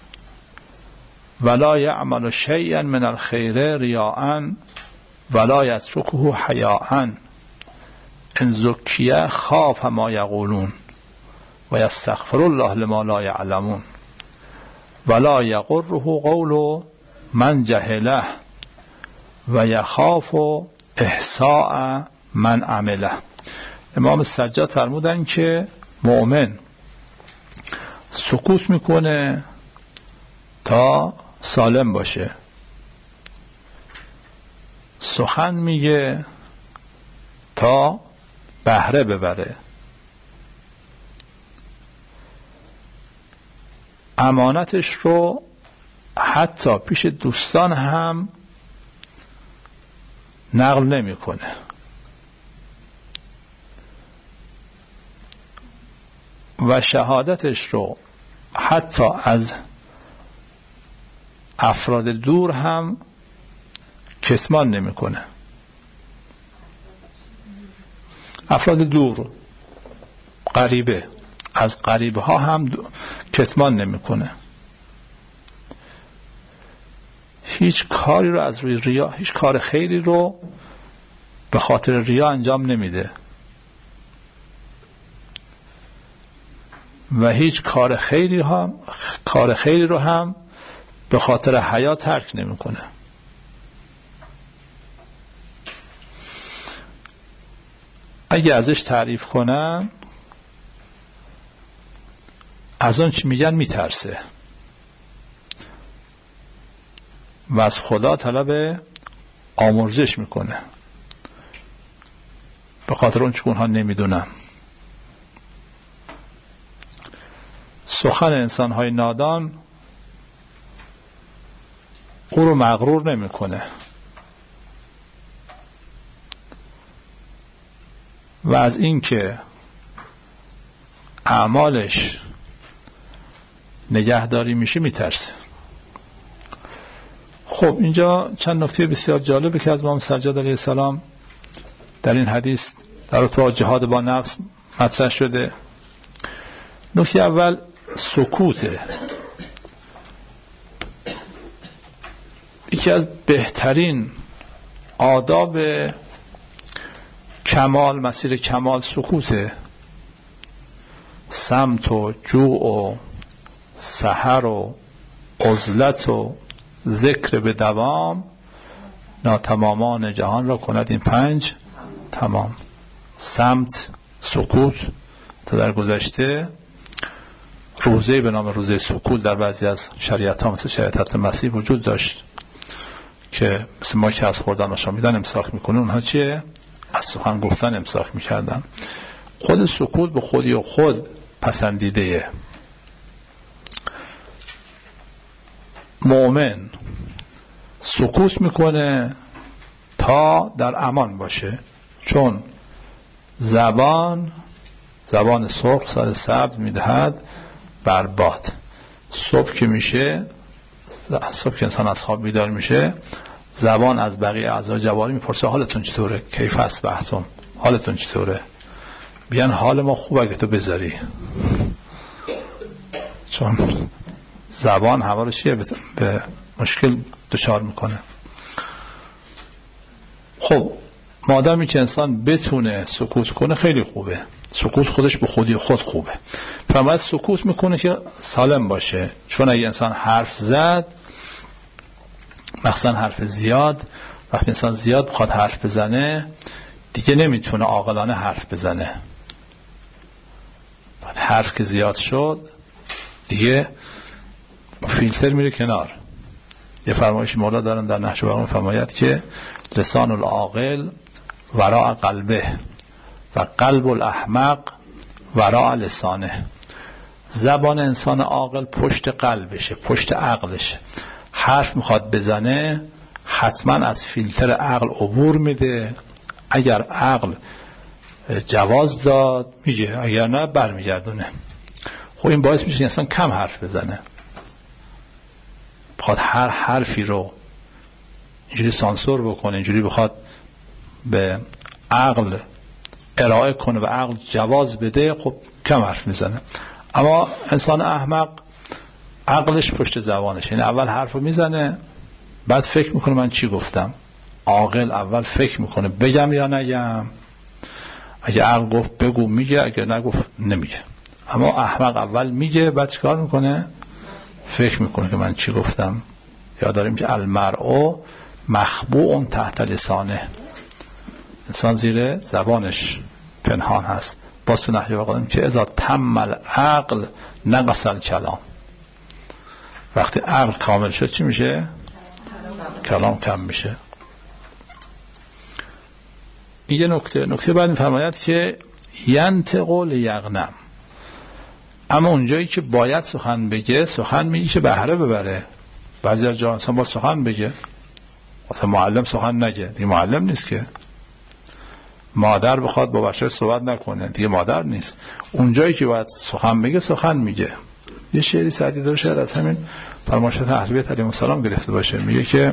ولا يعمل شيئا من الخير رياء ولا يتركه حياء ان زكي خاف ما يقولون ويستغفر الله لما لا يعلمون ولا يغره قول من جهله ويخاف احساء من عمله. امام سجاد فرمودن که مؤمن سکوت میکنه تا سالم باشه، سخن میگه تا بهره ببره، امانتش رو حتی پیش دوستان هم نقل نمیکنه. و شهادتش رو حتی از افراد دور هم کتمان نمیکنه. افراد دور، غریبه، از غریبه ها هم کتمان نمیکنه. هیچ کاری رو از روی ریا، هیچ کار خیری رو به خاطر ریا انجام نمیده و هیچ کار خیری رو هم به خاطر حیا ترک نمیکنه. اگه ازش تعریف کنن از اون چی میگن میترسه و از خدا طلب آمرزش میکنه به خاطر اون چون ها نمیدونم. سخن انسان‌های نادان او رو مغرور نمیکنه و از این که اعمالش نگهداری میشه میترسه. خب اینجا چند نکته بسیار جالبه که از امام سجاد علیه السلام در این حدیث در رابطه جهاد با نفس مطرح شده. نکته اول سکوته. یکی از بهترین آداب کمال، مسیر کمال سکوته. صمت و جوع و سحر و عزلت و ذکر به دوام ناتمامان جهان را کند این 5 تمام. صمت، سکوت. تا در گذشته روزه به نام روزه سکوت در بعضی از شریعت ها مثل شریعت حضرت مسیح وجود داشت که مثل ما که از خوردن و شامیدن امساک میکنه، اونها چیه؟ از سخن گفتن امساک میکردن. خود سکوت به خودی و خود پسندیده. مؤمن سکوت میکنه تا در امان باشه، چون زبان سرخ سر سبز میدهد برباد. صبح که میشه، صبح که انسان از خواب بیدار میشه، زبان از بقیه اعضای جواری میپرسه حالتون چطوره؟ کیف اصبحتم؟ حالتون چطوره؟ بیان حال ما خوب اگه تو بذاری. چون زبان همه رو چیه به مشکل دچار میکنه. خب مادامی که انسان بتونه سکوت کنه خیلی خوبه. سکوت خودش به خودی خود خوبه. باید سکوت میکنه که سالم باشه. چون اگه انسان حرف زد، مخصوصا حرف زیاد، وقتی انسان زیاد بخواد حرف بزنه دیگه نمیتونه عاقلانه حرف بزنه. حرف که زیاد شد دیگه فیلتر میره کنار. یه فرمایش مولا دارن در نهج البلاغه میفرماید که لسان العاقل وراء قلبه و قلب الاحمق وراء لسانه. زبان انسان عاقل پشت قلبشه، پشت عقلشه. حرف میخواد بزنه حتما از فیلتر عقل عبور میده. اگر عقل جواز داد میگه، اگر نه برمیگردونه. خب این باعث میشه انسان کم حرف بزنه. بخواد هر حرفی رو اینجوری سانسور بکنه، اینجوری بخواد به عقل ارائه کنه و عقل جواز بده، خب کم حرف میزنه. اما انسان احمق عقلش پشت زبانش، یعنی اول حرف رو میزنه بعد فکر میکنه من چی گفتم. عاقل اول فکر میکنه بگم یا نگم. اگه عقل گفت بگو میگه، اگه نگفت نمیگه. اما احمق اول میگه بعد چیکار میکنه؟ فکر میکنه که من چی گفتم. یاد داریم که المرء مخبوء تحت لسانه. انسان زیر زبانش پنهان هست. باز تو نحیه بقدم که اذا تم العقل نقص الکلام، وقتی عقل کامل شد چی میشه؟ کلام کم میشه. این یه نکته بعد میفرماید که ینطق لیغنم، اما اونجایی که باید سخن بگه سخن میگه که بهره ببره. بعضی از جا انسان با سخن بگه، مثلا معلم سخن نگه، دیگه معلم نیست که. مادر بخواد با بچه صحبت نکنه، دیگه مادر نیست. اونجایی که باید سخن بگه سخن میگه. یه شعری سعدی داره، شاید از همین فرمایشات اهل بیت علیهم السلام گرفته باشه، میگه که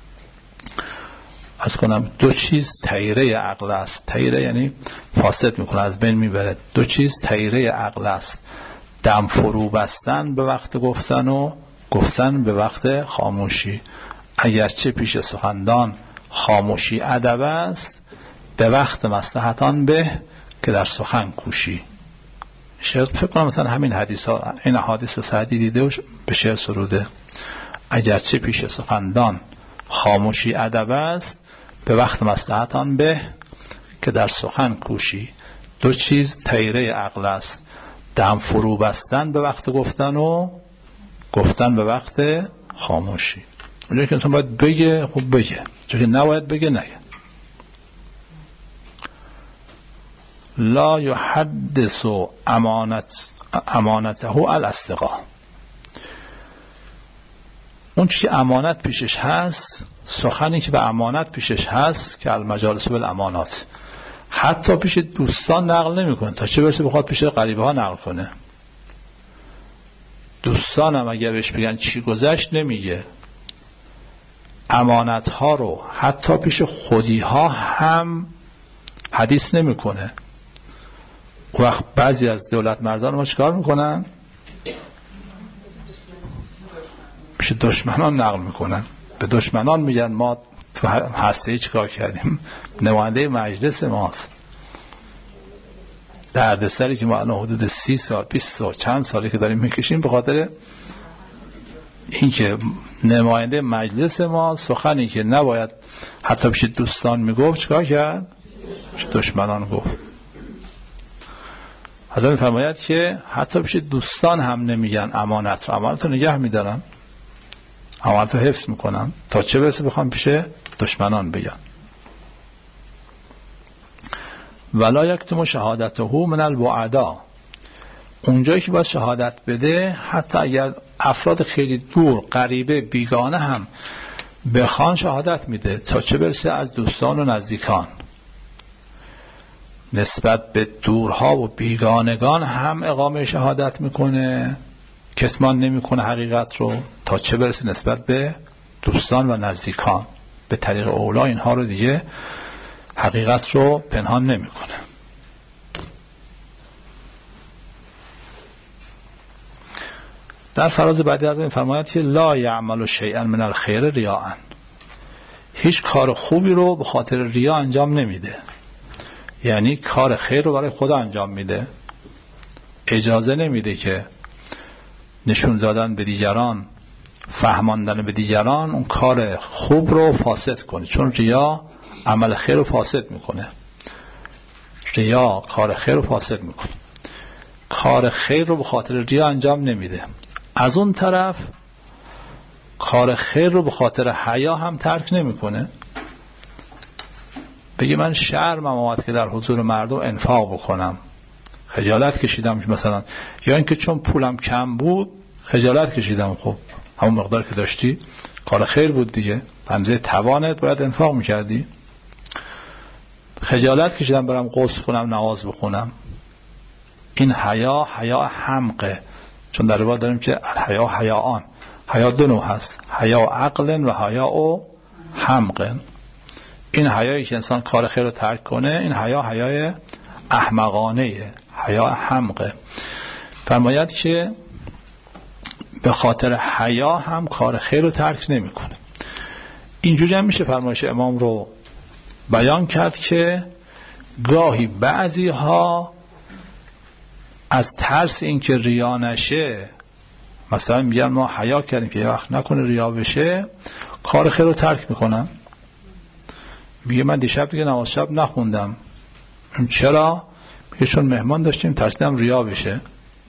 عرض کنم دو چیز طیره عقل است. طیره یعنی فاسد میکنه، از بین میبره. دو چیز طیره عقل است: دم فرو بستن به وقت گفتن و گفتن به وقت خاموشی. اگرچه پیش سخندان خاموشی ادب است، به وقت مصلحتان به که در سخن کوشی. شعر فکر کنم مثلا همین حدیث ها، این حدیث رو سعدی دیده و به شعر سروده. اگرچه پیش سخندان خاموشی ادب است، به وقت مصلحتان به که در سخن کوشی. دو چیز طیره عقل است: دم فرو بستن به وقت گفتن و گفتن به وقت خاموشی. اونجایی که انسان باید بگه خوب بگه، چون که نباید بگه نگه. لا یحدث امانته الاصدقاء، اون چی که امانت پیشش هست، سخنی که به امانت پیشش هست که المجالس بالامانات، حتی پیش دوستان نقل نمی کنه، تا چه برسه بخواد پیش غریبه ها نقل کنه. دوستان هم اگر بهش بگن چی گذشت نمیگه. امانت ها رو حتی پیش خودی ها هم حدیث نمی کنه. وقت بعضی از دولت مردان ما چیکار میکنن؟ پیش دشمنان نقل میکنن، به دشمنان میگن ما تو هسته‌ای چیکار کردیم، نماینده مجلس ماست. دردسری که ما الان حدود 30 سال 20 سال چند سالی که داریم میکشیم به خاطر این که نماینده مجلس ما سخنی که نباید حتی پیش دوستان میگفت چیکار کرد؟ پیش دشمنان گفت. حضرت میفرماید که حتی پیش دوستان هم نمیگن امانت رو نگه میدارن، امانت رو حفظ میکنن، تا چه برسه بخوام پیش دشمنان بگن. ولا یکتم شهادته من البعدا، اونجایی که باید شهادت بده حتی اگر افراد خیلی دور غریبه بیگانه هم بخوان شهادت میده، تا چه برسه از دوستان و نزدیکان. نسبت به دورها و بیگانگان هم اقامه شهادت میکنه، کتمان نمیکنه حقیقت رو، تا چه برسه نسبت به دوستان و نزدیکان. به طریق اولا اینها رو دیگه حقیقت رو پنهان نمیکنه. در فراز بعدی از این فرماید که لا یعمل شیئا من الخیر ریاء، هیچ کار خوبی رو به خاطر ریا انجام نمیده. یعنی کار خیر رو برای خدا انجام میده، اجازه نمیده که نشون دادن به دیگران، فهماندن به دیگران اون کار خوب رو فاسد کنه، چون ریا عمل خیر رو فاسد میکنه. ریا کار خیر رو فاسد میکنه، کار خیر رو به خاطر ریا انجام نمیده. از اون طرف کار خیر رو به خاطر حیا هم ترک نمیکنه. بگه من شرمم آمد که در حضور مردم انفاق بکنم، خجالت کشیدم مثلا، یا اینکه چون پولم کم بود خجالت کشیدم. خب همون مقدار که داشتی کار خیر بود دیگه، اندازه توانت باید انفاق میکردی. خجالت کشیدم برم غسل کنم نماز بخونم. این حیا حمقه، چون در روایت داریم که الحیا حیاان، حیا دو نوع هست، حیا عقل و حیا حمق. این حیایی که انسان کار خیر رو ترک کنه، این حیای احمقانه، حیا حمقه. فرماید که به خاطر حیا هم کار خیر رو ترک نمی کنه. اینجوری هم میشه فرمایش امام رو بیان کرد که گاهی بعضی ها از ترس اینکه ریا نشه، مثلا میگن ما حیا کردیم که یه وقت نکنه ریا بشه، کار خیر رو ترک میکنن. میگه من دیشب دیگه نماز شب نخوندم. چرا؟ میگه چون مهمان داشتیم ترسیدم ریا بشه،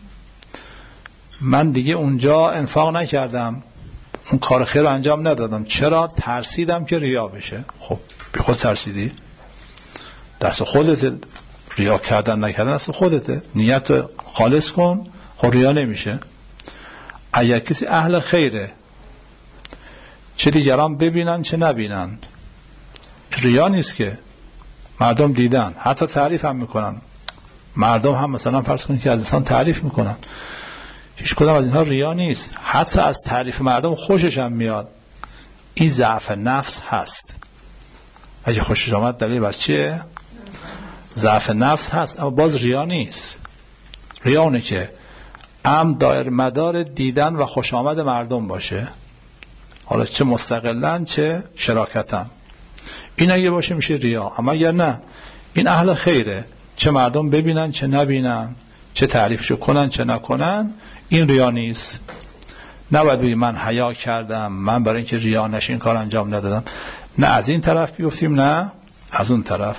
من دیگه اونجا انفاق نکردم، اون کار خیر رو انجام ندادم. چرا؟ ترسیدم که ریا بشه. خب بی خود ترسیدی، دست خودته، ریا کردن نکردن دست خودته، نیت خالص کن، خب ریا نمیشه. اگر کسی اهل خیره، چه دیگران ببینن چه نبینن، ریا نیست که، مردم دیدن، حتی تعریف هم میکنن، مردم هم مثلا فرض کنید که از انسان تعریف میکنن، هیچ کدام از اینها ریا نیست، حتی از تعریف مردم خوشش هم میاد. این ضعف نفس هست. اگه خوشش آمد دلیل بر چیه؟ ضعف نفس هست، اما باز ریا نیست. ریا اونه که دایر مدار دیدن و خوش آمد مردم باشه، حالا چه مستقلن چه شراکتن. این اگه باشه میشه ریا. اما اگر نه، این اهل خیره، چه مردم ببینن چه نبینن، چه تعریفشو کنن چه نکنن، این ریا نیست. نباید بگیم من حیا کردم، من برای اینکه ریا نشه این کار انجام ندادم. نه از این طرف بیفتیم نه از اون طرف.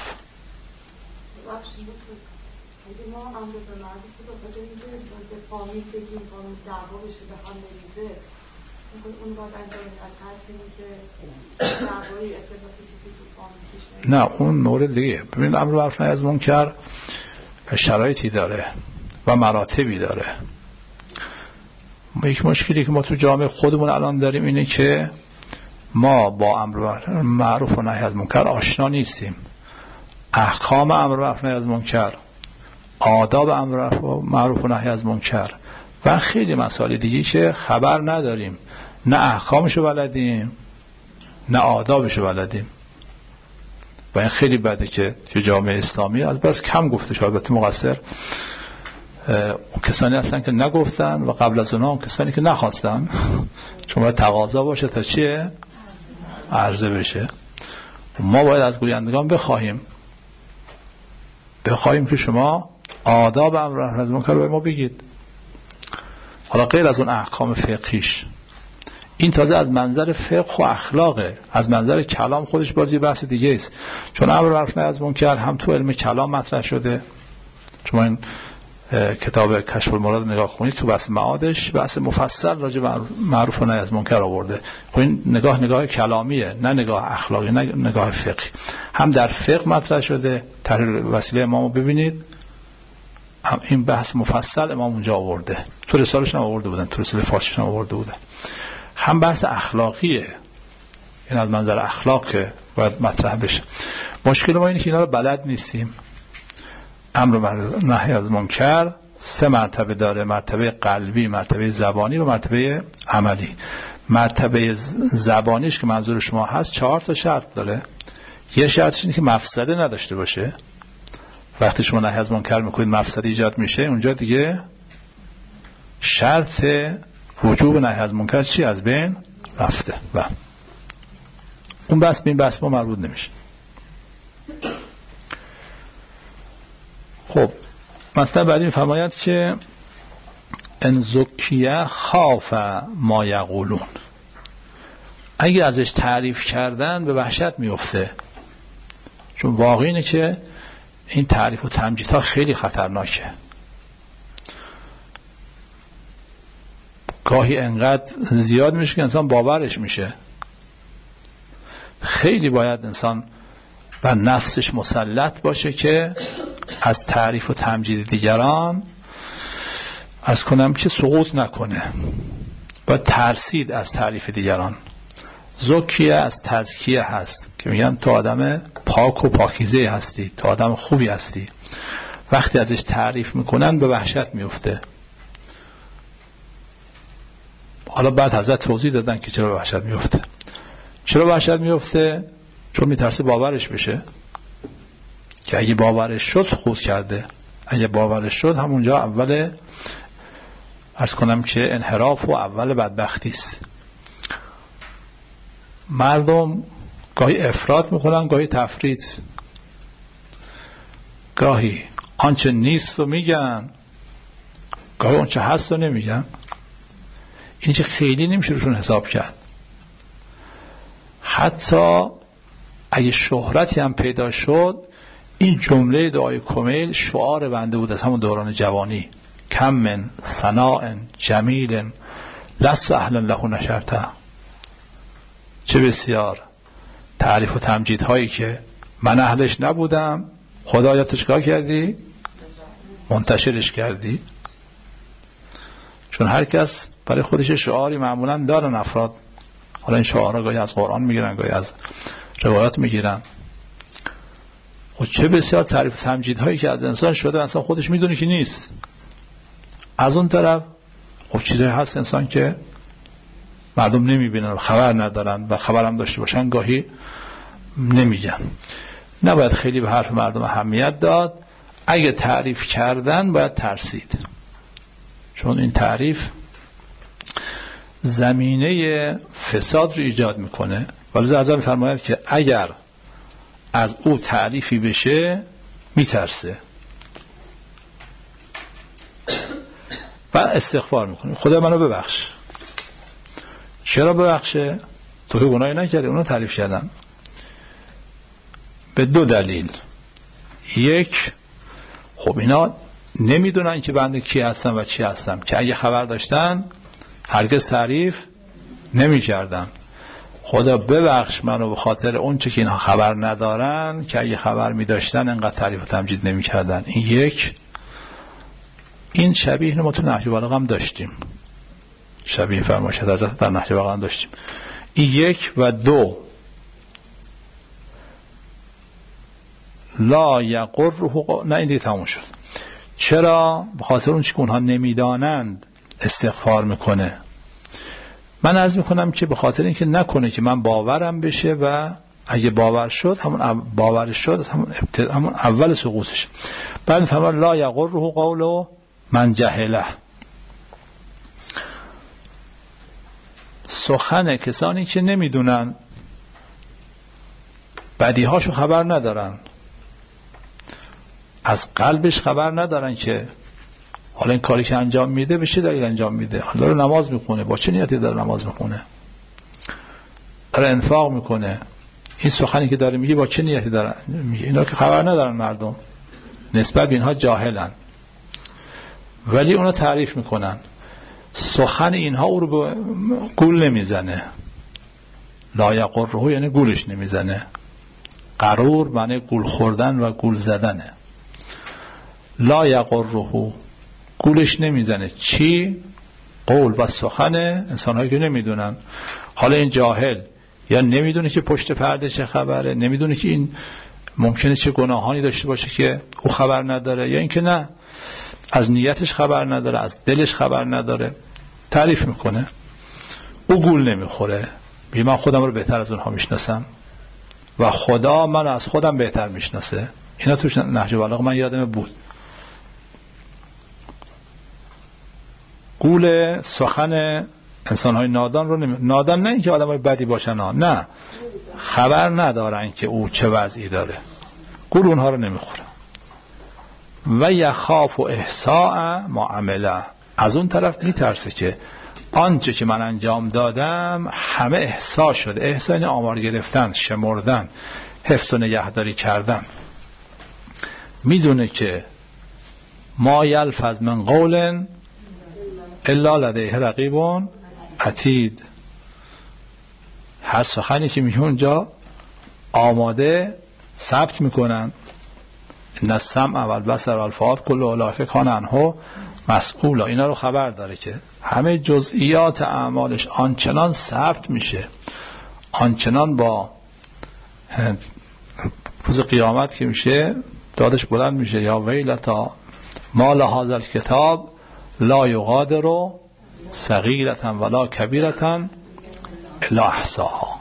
نه اون مورد دیگه. ببین امر معروف نهی از منکر شرایطی داره و مراتبی داره. یک مشکلی که ما تو جامعه خودمون الان داریم اینه که ما با امر معروف و نهی از منکر آشنا نیستیم. احکام امر معروف و نهی از منکر، آداب امر معروف و نهی از منکر و خیلی مسائل دیگه که خبر نداریم، نه احکامشو بلدیم نه آدابشو بلدیم. و این خیلی بده که تو جامعه اسلامی از بس کم گفته شد. البته مقصر کسانی هستن که نگفتن و قبل از اونها کسانی که نخواستن، چون باید تقاضا باشه تا چیه؟ عرضه بشه. ما باید از گویندگان بخواهیم که شما آداب امر از منکر رو به ما بگید. حالا غیر از اون احکام فقهیش، این تازه از منظر فقه و اخلاقه، از منظر کلام خودش بازی بحث دیگه است. چون امر معروف نهی از منکر هم تو علم کلام مطرح شده. شما این کتاب کشف المراد نگاه کنید، تو بحث معادش بحث مفصل راجع به معروف و نهی از منکر آورده. خب این نگاه کلامیه، نه نگاه اخلاقی، نه نگاه فقهی. هم در فقه مطرح شده، تحریر وسیله امامو ببینید، این بحث مفصل امام اونجا آورده. تو رساله‌اش هم آورده بودن، تو رساله فارسیش هم آورده بودن. هم بحث اخلاقیه، این از منظر اخلاق باید مطرح بشه. مشکل ما اینه که اینا رو بلد نیستیم. امر نهی از منکر 3 مرتبه داره: مرتبه قلبی، مرتبه زبانی و مرتبه عملی. مرتبه زبانیش که منظور شما هست 4 تا شرط داره. یه شرطش اینه که مفسده نداشته باشه. وقتی شما نهی از منکر میکنید مفسده ایجاد میشه، اونجا دیگه شرط وجوب نهی از منکر چی؟ از بین رفته و اون بحث به این بحث ما مربوط نمیشه. خب مطلب بعدی میفرماید که ان زکیه خاف ما یقولون، اگه ازش تعریف کردن به وحشت میفته. چون واقعی اینه که این تعریف و تمجیدها خیلی خطرناکه. گاهی انقدر زیاد میشه که انسان باورش میشه. خیلی باید انسان بر نفسش مسلط باشه که از تعریف و تمجید دیگران از کنم که سقوط نکنه و ترسید از تعریف دیگران. زکیه از تزکیه هست که میگن تو آدم پاک و پاکیزه هستی، تو آدم خوبی هستی. وقتی ازش تعریف میکنن به وحشت میفته. حالا بعد حضرت توضیح دادن که چرا به وحشت میفته. چرا وحشت میفته؟ چون میترسه باورش بشه، که اگه باورش شد خود کرده. اگه باورش شد همونجا اول عرض کنم که انحراف و اول بدبختی است. مردم گاهی افراط میکنن، گاهی تفریط، گاهی آنچه نیست رو میگن، گاهی آنچه هست رو نمیگن. این چه خیلی نمیشه روشون حساب کرد. حتی اگه شهرتی هم پیدا شد، این جمله دعای کمیل شعار بنده بود از همون دوران جوانی. کم من ثناء جمیل لست اهلا له نشرته. چه بسیار تعریف و تمجید هایی که من اهلش نبودم، خدایا تو چیکار کردی؟ منتشرش کردی. چون هر کس برای خودش شعاری معمولا دارن افراد. حالا این شعارها گاهی از قرآن میگیرن، گاهی از روایات میگیرن. خب چه بسیار تعریف و تمجید هایی که از انسان شده اصلا خودش میدونه که نیست. از اون طرف خب چیزایی هست انسان که مردم نمیبینن، خبر ندارن و خبرم داشته باشن گاهی نمیگن. نباید خیلی به حرف مردم اهمیت داد. اگه تعریف کردن باید ترسید، چون این تعریف زمینه فساد رو ایجاد میکنه. ولی اعظم میفرماید که اگر از او تعریفی بشه میترسه و استغفار میکنه، خدا منو ببخش. چرا ببخشه؟ تو که گناهی نکردی، اونو تعریف کردن. به دو دلیل. یک، خب اینا نمیدونن که بنده کی هستم و چی هستم، که اگه خبر داشتن هرگز تعریف نمی کردن. خدا ببخش منو به خاطر اون چه که اینها خبر ندارن، که اگه خبر می داشتن انقدر تعریف و تمجید نمی کردن. این یک. این شبیه ما تو نهج البلاغه هم داشتیم، شبیه فرمایش حضرت در نهج البلاغه هم داشتیم. این یک. و دو، لا یقره، نه این دیگه تموم شد. چرا؟ به خاطر اون چی که اونها نمیدانند استغفار میکنه. من عرض میکنم که به خاطر اینکه نکنه که من باورم بشه و اگه باور شد همون باورش شد همون اول سقوطش. بعد میفرماید لا یقره قول من جهله، سخن کسانی که نمیدونن، بدیهاشو خبر ندارن، از قلبش خبر ندارن که حالا این کاری که انجام میده به چه دلیل انجام میده. حالا داره نماز میخونه، با چه نیتی داره نماز میخونه؟ داره انفاق میکنه، این سخنی که داره میگه با چه نیتی داره میگه؟ اینا که خبر ندارن مردم، نسبت به اینها جاهلن، ولی اونا تعریف میکنن. سخن اینها او رو به گول نمیزنه. لا یقره یعنی گولش نمیزنه. قرور معنی گول خوردن و گول زدنه. لا یقره گولش نمیزنه. چی؟ قول و سخن انسان‌هایی که نمیدونن. حالا این جاهل یا نمیدونه که پشت پرده چه خبره، نمیدونه که این ممکنه چه گناهانی داشته باشه که او خبر نداره، یا اینکه نه، از نیتش خبر نداره، از دلش خبر نداره، تعریف میکنه. او گول نمیخوره، میگه من خودم رو بهتر از اونها میشناسم و خدا من از خودم بهتر میشناسه. اینا توش نهج البلاغه من یادم بود. گول سخن انسان‌های نادان رو نادان نه اینکه آدمای بدی باشن، نه، خبر ندارن که او چه وضعی داره، گول اونها رو نمیخوره. و یخاف و احساء ما عمله، از اون طرف میترسه که آنچه که من انجام دادم همه احسا شده. احسا یعنی آمار گرفتن، شمردن، حفظ و نگهداری کردن. میدونه که ما یلفظ من قول الا لدیه رقیب عتید، هر سخنی که میگه اونجا آماده ثبت میکنن. ان السمع والبصر والفؤاد کل اولئک کان عنه مسئولا، اینا رو خبر داره که همه جزئیات اعمالش آنچنان ثبت میشه، آنچنان با روز قیامت که میشه دادش بلند میشه، یا ویلتا ما لهذا الکتاب لا یغادر صغیرة ولا کبیرة الا احصاها.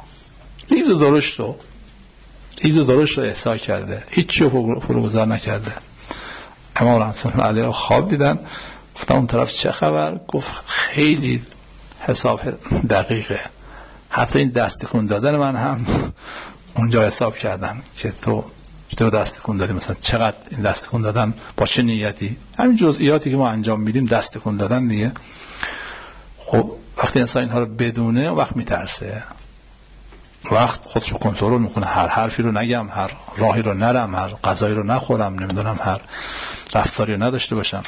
ریز و درشت رو احصا کرده، هیچی رو فروگذار نکرده. امام رحمت الله علیه رو خواب دیدن، گفتم اون طرف چه خبر؟ گفت خیلی حساب دقیقه، حتی این دست تکون دادن من هم اونجا حساب کردم که تو دست تکون دادی، مثلا چقدر این دست تکون دادن با چه نیتی. همین جزئیاتی که ما انجام میدیم دست تکون دادن دیگه. خب وقتی انسان اینها رو بدونه وقت میترسه، وقت خودشو کنترل میکنه، هر حرفی رو نگم، هر راهی رو نرم، هر غذایی رو نخورم، نمیدونم هر رفتاری رو نداشته باشم.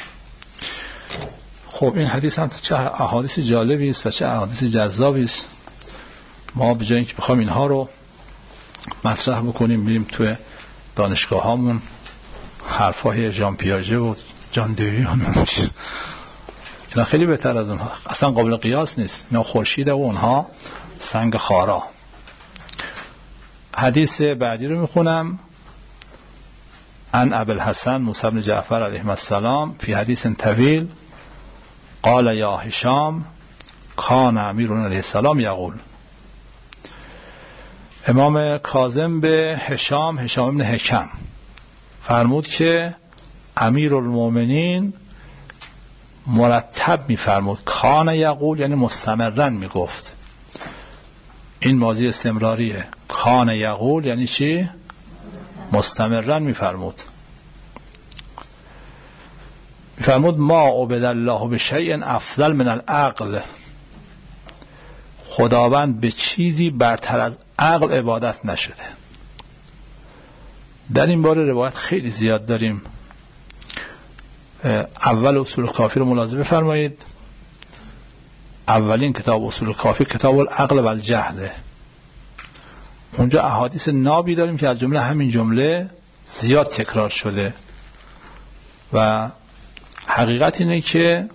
خب این حدیث هم چه احادیث جالبی است و چه احادیث جذابی است. ما به جای اینکه بخوام اینها رو مطرح بکنیم میریم توی دانشگاه هامون حرفای ژان پیاژه و جان دوی اینا خیلی بهتر از اونها، اصلا قابل قیاس نیست. اینا خورشید و اونها سنگ خارا. حدیث بعدی رو میخونم. عن ابی الحسن موسی بن جعفر علیه السلام فی حدیث طویل قال یا هشام کان امیرنا علیه السلام یقول. امام کاظم به هشام ابن حکم فرمود که امیرالمومنین مرتب میفرمود. کان یقول یعنی مستمرن میگفت. این ماضی استمراریه. کان یقول یعنی چی؟ مستمرن میفرمود. میفرمود ما عبد الله بشیء افضل من العقل. خداوند به چیزی برتر از عقل عبادت نشده. در این باره روایت خیلی زیاد داریم. اول اصول کافی رو ملاحظه بفرمایید. اولین کتاب اصول کافی کتاب العقل و الجهل. اونجا احادیث نابی داریم که از جمله همین جمله زیاد تکرار شده و حقیقت اینه که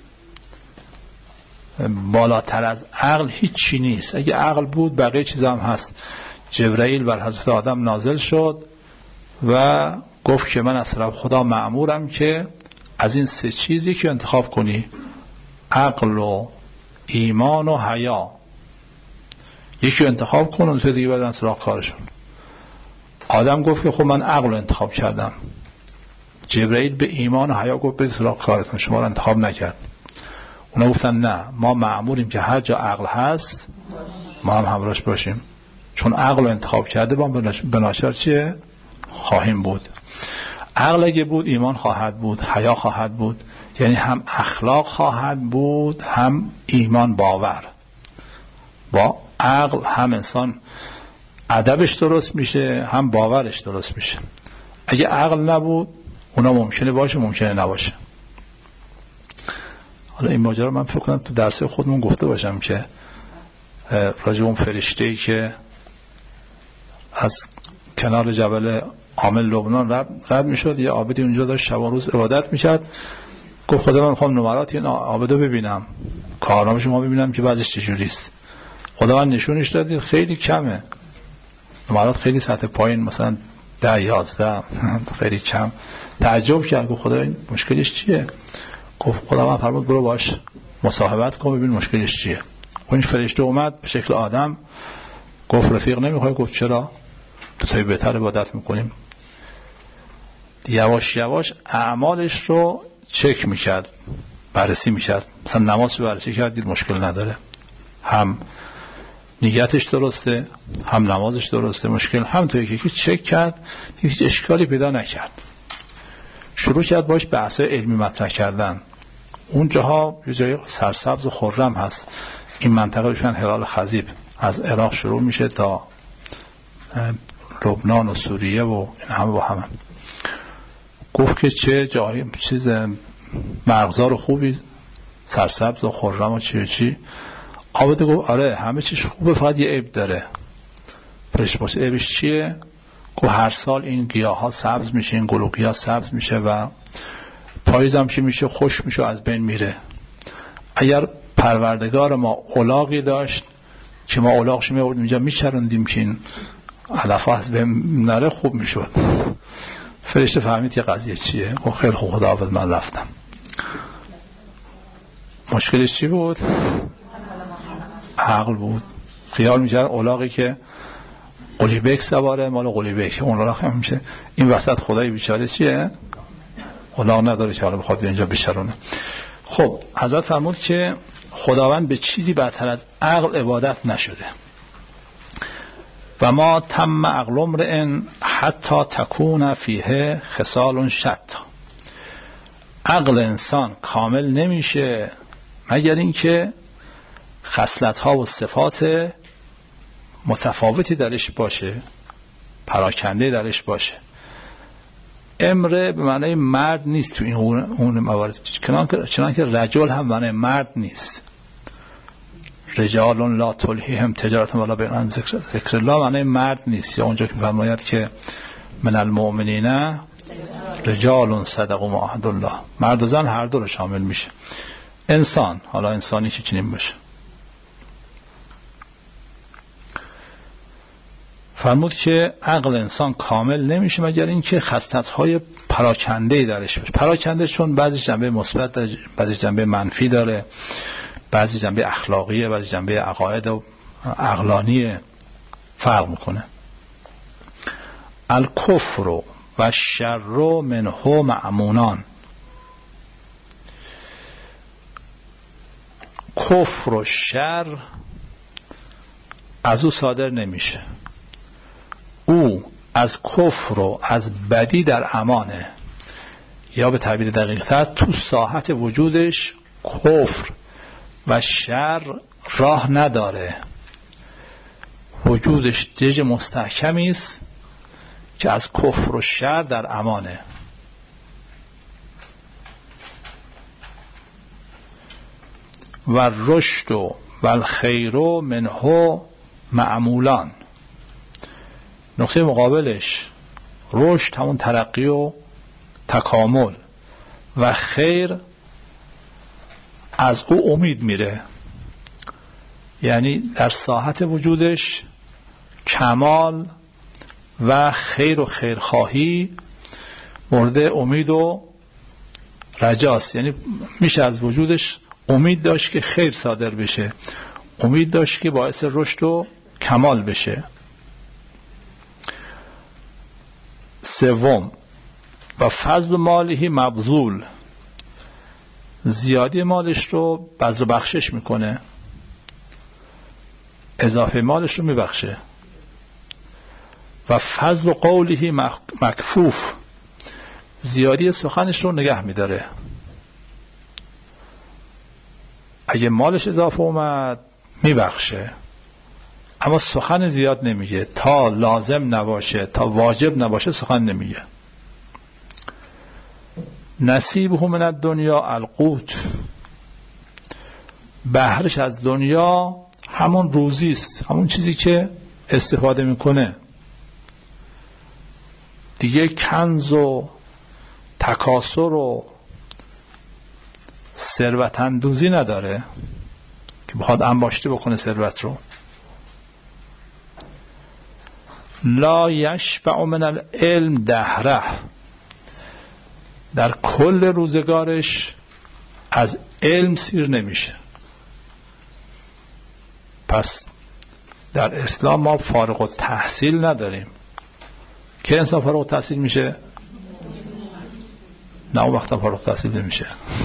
بالاتر از عقل هیچی نیست. اگه عقل بود بقیه چیزا هم هست. جبرائیل بر حضرت آدم نازل شد و گفت که من از طرف خدا مأمورم که از این سه چیزی که انتخاب کنی، عقل و ایمان و حیا، یکی انتخاب کن و تو دیگه بدن سراغ کارشون. آدم گفت که خب من عقل رو انتخاب کردم. جبرائیل به ایمان و حیا گفت برید سراغ کارتون، شما رو انتخاب نکرد. اونا گفتن نه، ما مأموریم که هر جا عقل هست ما هم همراهش باشیم، چون عقل رو انتخاب کرده با بناشر چیه؟ خواهیم بود. عقل اگه بود ایمان خواهد بود، حیا خواهد بود، یعنی هم اخلاق خواهد بود هم ایمان باور. با عقل هم انسان ادبش درست میشه هم باورش درست میشه. اگه عقل نبود اونا ممکنه باشه ممکنه نباشه. حالا این ماجرا من فکر کنم تو درس خودمون گفته باشم که راجع اون فرشته‌ای که از کنار جبل عامل لبنان رد میشد، یه عابدی اونجا داشت شب و روز عبادت میکرد، گفت خدا من میخوام نمرات این عابدو ببینم، کارنامه شما ببینم که بعضش چجوریست. خدا من نشونش دادید خیلی کمه، نمرات خیلی سطح پایین، مثلا 10-11 خیلی کم. تعجب کرد، گفت خدا این مشکلش چیه؟ گفت خدا من فرمود برو باش مصاحبت کن ببین مشکلش چیه. این فرشته اومد به شکل آدم، گفت رفیق نمیخوای؟ گفت چرا؟ تو تایی بهتر عبادت میکنیم. یواش یواش اعمالش رو چک میکرد، بررسی میکرد. مثلا نماز رو بررسی کرد، دید مشکل نداره، هم نیتش درسته هم نمازش درسته، مشکل هم تو یکی چک کرد، دید هیچ اشکالی پیدا نکرد. شروع کرد باش بحث علمی مطرح کردن. اون جاها یه جای سرسبز و خرم هست، این منطقه بهشون هلال خضیب، از عراق شروع میشه تا لبنان و سوریه و این همه با همه. گفت که چه جایی چیز مرغزار خوبی، سرسبز و خرم و چی. عابد گفت آره همه چیش خوبه فقط یه عیب داره. پرش عیبش چیه؟ گفت هر سال این گیاه ها سبز میشه، این گلوگی ها سبز میشه و پاییزم که میشه خوش میشه از بین میره. اگر پروردگار ما الاغی داشت که ما الاغش میبردیم اینجا میچرندیم که این علفه از بین نره خوب میشد. فرشته فهمید یه قضیه چیه، گفت خیلی خوب خداحافظ من رفتم. مشکلش چی بود؟ عقل بود. خیال میکرد الاغی که قلیبک سواره مال قلیبک، اون الاغ هم میشه این وسط خدای بیچاره چیه؟ الاغ نداره که حالا بخواد اینجا بشرونه. خب حضرت فرمود که خداوند به چیزی برتر از عقل عبادت نشده. و ما تم عقل امرئ حتی تکون فیه خصال شتا. عقل انسان کامل نمیشه مگر اینکه خصلت‌ها و صفات متفاوتی درش باشه، پراکنده درش باشه. امره به معنی مرد نیست تو این اون موارد، چنانکه رجل هم معنی مرد نیست. رجال لا تلهیهم تجارت ولا بیع عن ذکر الله معنی مرد نیست. یا اونجا که فرماید که من المؤمنین رجال صدقوا ما عهد الله، مرد و زن هر دو رو شامل میشه. انسان، حالا انسانی که چنین باشه. فرمود که عقل انسان کامل نمیشه مگر اینکه خصلت‌های پراکنده درش باشه. پراکنده چون بعضی جنبه مثبت داره، بعضی جنبه منفی داره، بعضی جنبه اخلاقیه، بعضی جنبه عقاید و عقلانیه، فرق میکنه. الکفر و الشر منه مأمونان. کفر و شر از او صادر نمیشه، او از کفر و از بدی در امانه، یا به تعبیر دقیق‌تر تو ساحت وجودش کفر و شر راه نداره. وجودش دژ مستحکمی است که از کفر و شر در امانه. و رشد و الخیر منه معمولان. نقطه مقابلش رشد همون ترقی و تکامل، و خیر از او امید میره، یعنی در ساحت وجودش کمال و خیر و خیرخواهی مورد امید و رجاست. یعنی میشه از وجودش امید داشت که خیر صادر بشه، امید داشت که باعث رشد و کمال بشه. سوم، و فضل ماله مبذول، زیادی مالش رو بذل و بخشش میکنه، اضافه مالش رو میبخشه. و فضل قوله مکفوف، زیادی سخنش رو نگه میداره. اگه مالش اضافه اومد میبخشه، اما سخن زیاد نمیگه، تا لازم نباشه، تا واجب نباشه سخن نمیگه. نصیبه من الدنیا القوت، بهرش از دنیا همون روزی است، همون چیزی که استفاده میکنه. دیگه کنز و تکاسر و ثروت اندوزی نداره که بخواد انباشته بکنه ثروت رو. لا یشبع من العلم دهره، در کل روزگارش از علم سیر نمیشه. پس در اسلام ما فارغ التحصیل نداریم. که انسان فارغ التحصیل میشه؟ نه، اون وقتا فارغ التحصیل نمیشه.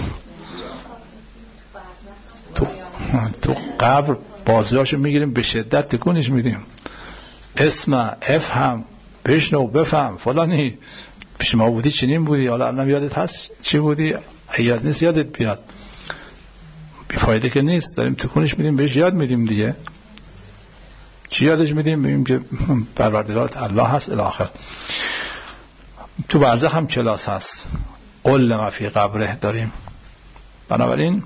تو قبر بازیاشو میگیریم، به شدت تکونش میدیم. اسم افهم، بشنو بفهم، فلانی پیش ما بودی چنین بودی، حالا الان یادت هست چی بودی؟ یاد نیست یادت بیاد. بیفایده که نیست، داریم تکونش میدیم، بهش یاد میدیم دیگه. چی یادش میدیم؟ بگیم که پروردگارت الله هست الاخر. تو برزخ هم کلاس هست، علم فی قبره داریم. بنابراین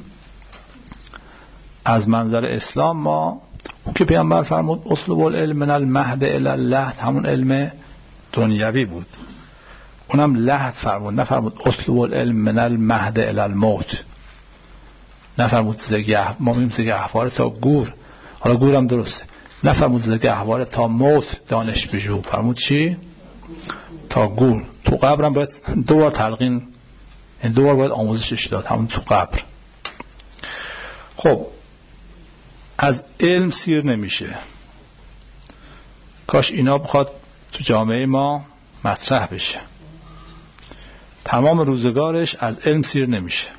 از منظر اسلام ما اون که پیامبر فرمود اطلب العلم من المهد الی اللحد، همون علم دنیوی بود. اونم لحد فرمود، نفرمود اطلب العلم من المهد الی الموت. نفرمود ما میگیم زگهواره تا گور، حالا گورم درسته. نفرمود زگهواره تا موت دانش بجو، فرمود چی؟ تا گور. تو قبرم باید دو بار تلقین، این دو بار باید آموزشش داد، همون تو قبر. خب از علم سیر نمیشه. کاش اینا بخواد تو جامعه ما مطرح بشه. تمام روزگارش از علم سیر نمیشه.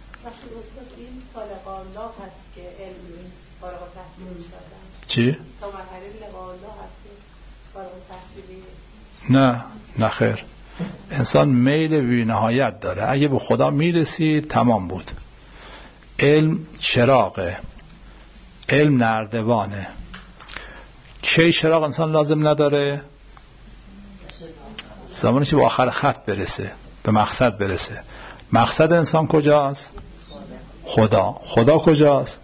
چی؟ نه خیر. انسان میل بی نهایت داره. اگه به خدا میرسید تمام بود. علم چراغه، علم نردبانه. کی چراغ انسان لازم نداره؟ زمانی که به آخر خط برسه، به مقصد برسه. مقصد انسان کجاست؟ خدا کجاست؟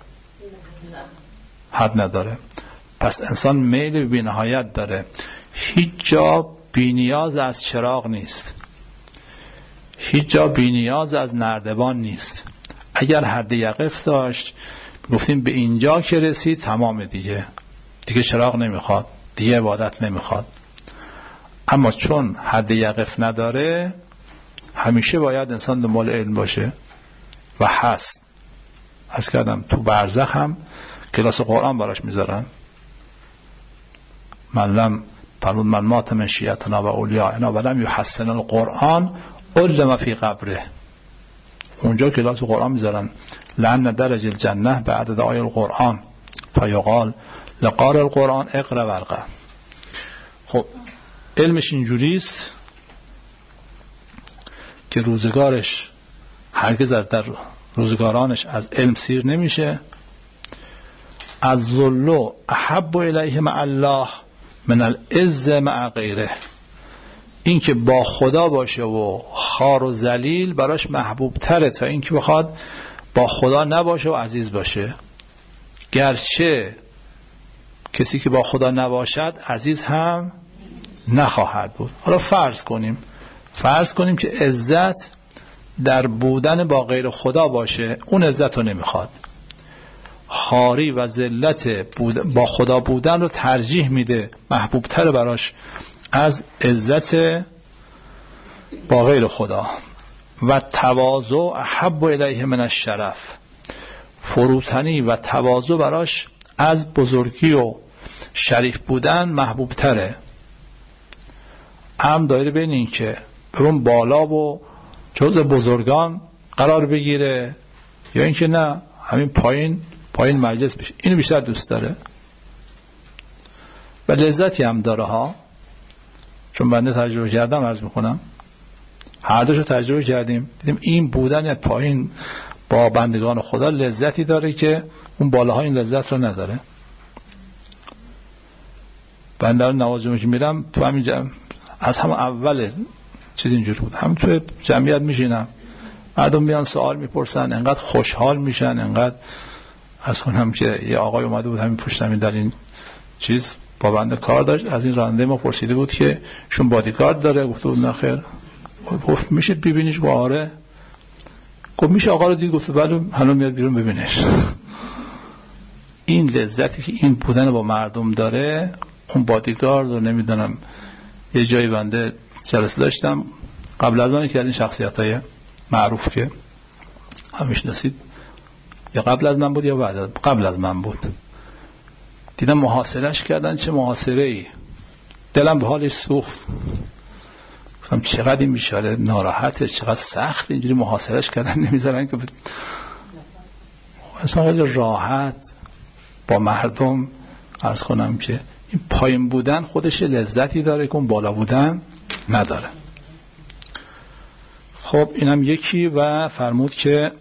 حد نداره. پس انسان میل بی نهایت داره. هیچ جا بی نیاز از چراغ نیست، هیچ جا بی نیاز از نردبان نیست. اگر حد یقف داشت گفتیم به اینجا که رسید تمام، دیگه چراغ نمیخواد، دیگه عبادت نمیخواد. اما چون حد یقف نداره همیشه باید انسان دنبال علم باشه و هست. عرض کردم تو برزخ هم کلاس قرآن براش میذارن. من مات من شیعتنا و اولیائنا ولم یحسن القرآن علم فی قبره. اونجا کلاس قرآن میذارن. لأن درج الجنه بعد دعای القرآن فیقال لقار القرآن اقرأ ورقه. خب علمش اینجوریست که روزگارش هرگز در روزگارانش از علم سیر نمیشه. از ذل احب الیه مع الله من العز مع غیره. این که با خدا باشه و خوار و ذلیل براش محبوب تره تا این که بخواد با خدا نباشه و عزیز باشه. گرچه کسی که با خدا نباشد عزیز هم نخواهد بود. حالا فرض کنیم که عزت در بودن با غیر خدا باشه، اون عزت رو نمیخواد. خواری و ذلت با خدا بودن رو ترجیح میده، محبوب تر براش از عزت با غیر خدا. و تواضع احب الیه من الشرف. فروتنی و تواضع براش از بزرگی و شریف بودن محبوب تره. هم دایره بین این که برون بالا و جزء بزرگان قرار بگیره یا اینکه نه همین پایین مجلس بشه. اینو بیشتر دوست داره و لذتی هم داره ها. چون بنده تجربه کردم، عرض میکنم هر دوشو تجربه کردیم، دیدیم این بودن پایین با بندگان خدا لذتی داره که اون بالاها این لذت رو نداره. بنده رو نماز جمعه میرم تو همین از همون اول چیز اینجوری بود، همین تو جمعیت میشینم، مردم میان سوال میپرسن، انقدر خوشحال میشن، انقدر از کنم که یه آقای اومده بود همین پشتم در این چیز با بنده کار داشت، از این راننده ما پرسیده بود که شون بادیگارد داره؟ گفته بود نه خیر. گفت میشه ببینیش؟ گفت آره. گفت میشه آقا رو دید؟ گفت بله حالا میاد بیرون ببینش. این لذتی که این بودن با مردم داره، اون بادیگارد رو نمیدونم. یه جایی بنده جلسه داشتم قبل از من که از این شخصیت‌های معروف که همیشه نسید، یا قبل از من بود یا بعد قبل از من بود، دیدم محاصرهش کردن. چه محاصره‌ای، دلم به حالش سوخت. گفتم چقدر این بیچاره ناراحته، چقدر سخت اینجوری محاصرهش کردن، نمیذارن که اصلا خیلی راحت با مردم. عرض کنم که این پایین بودن خودش لذتی داره که اون بالا بودن نداره. خب اینم یکی. و فرمود که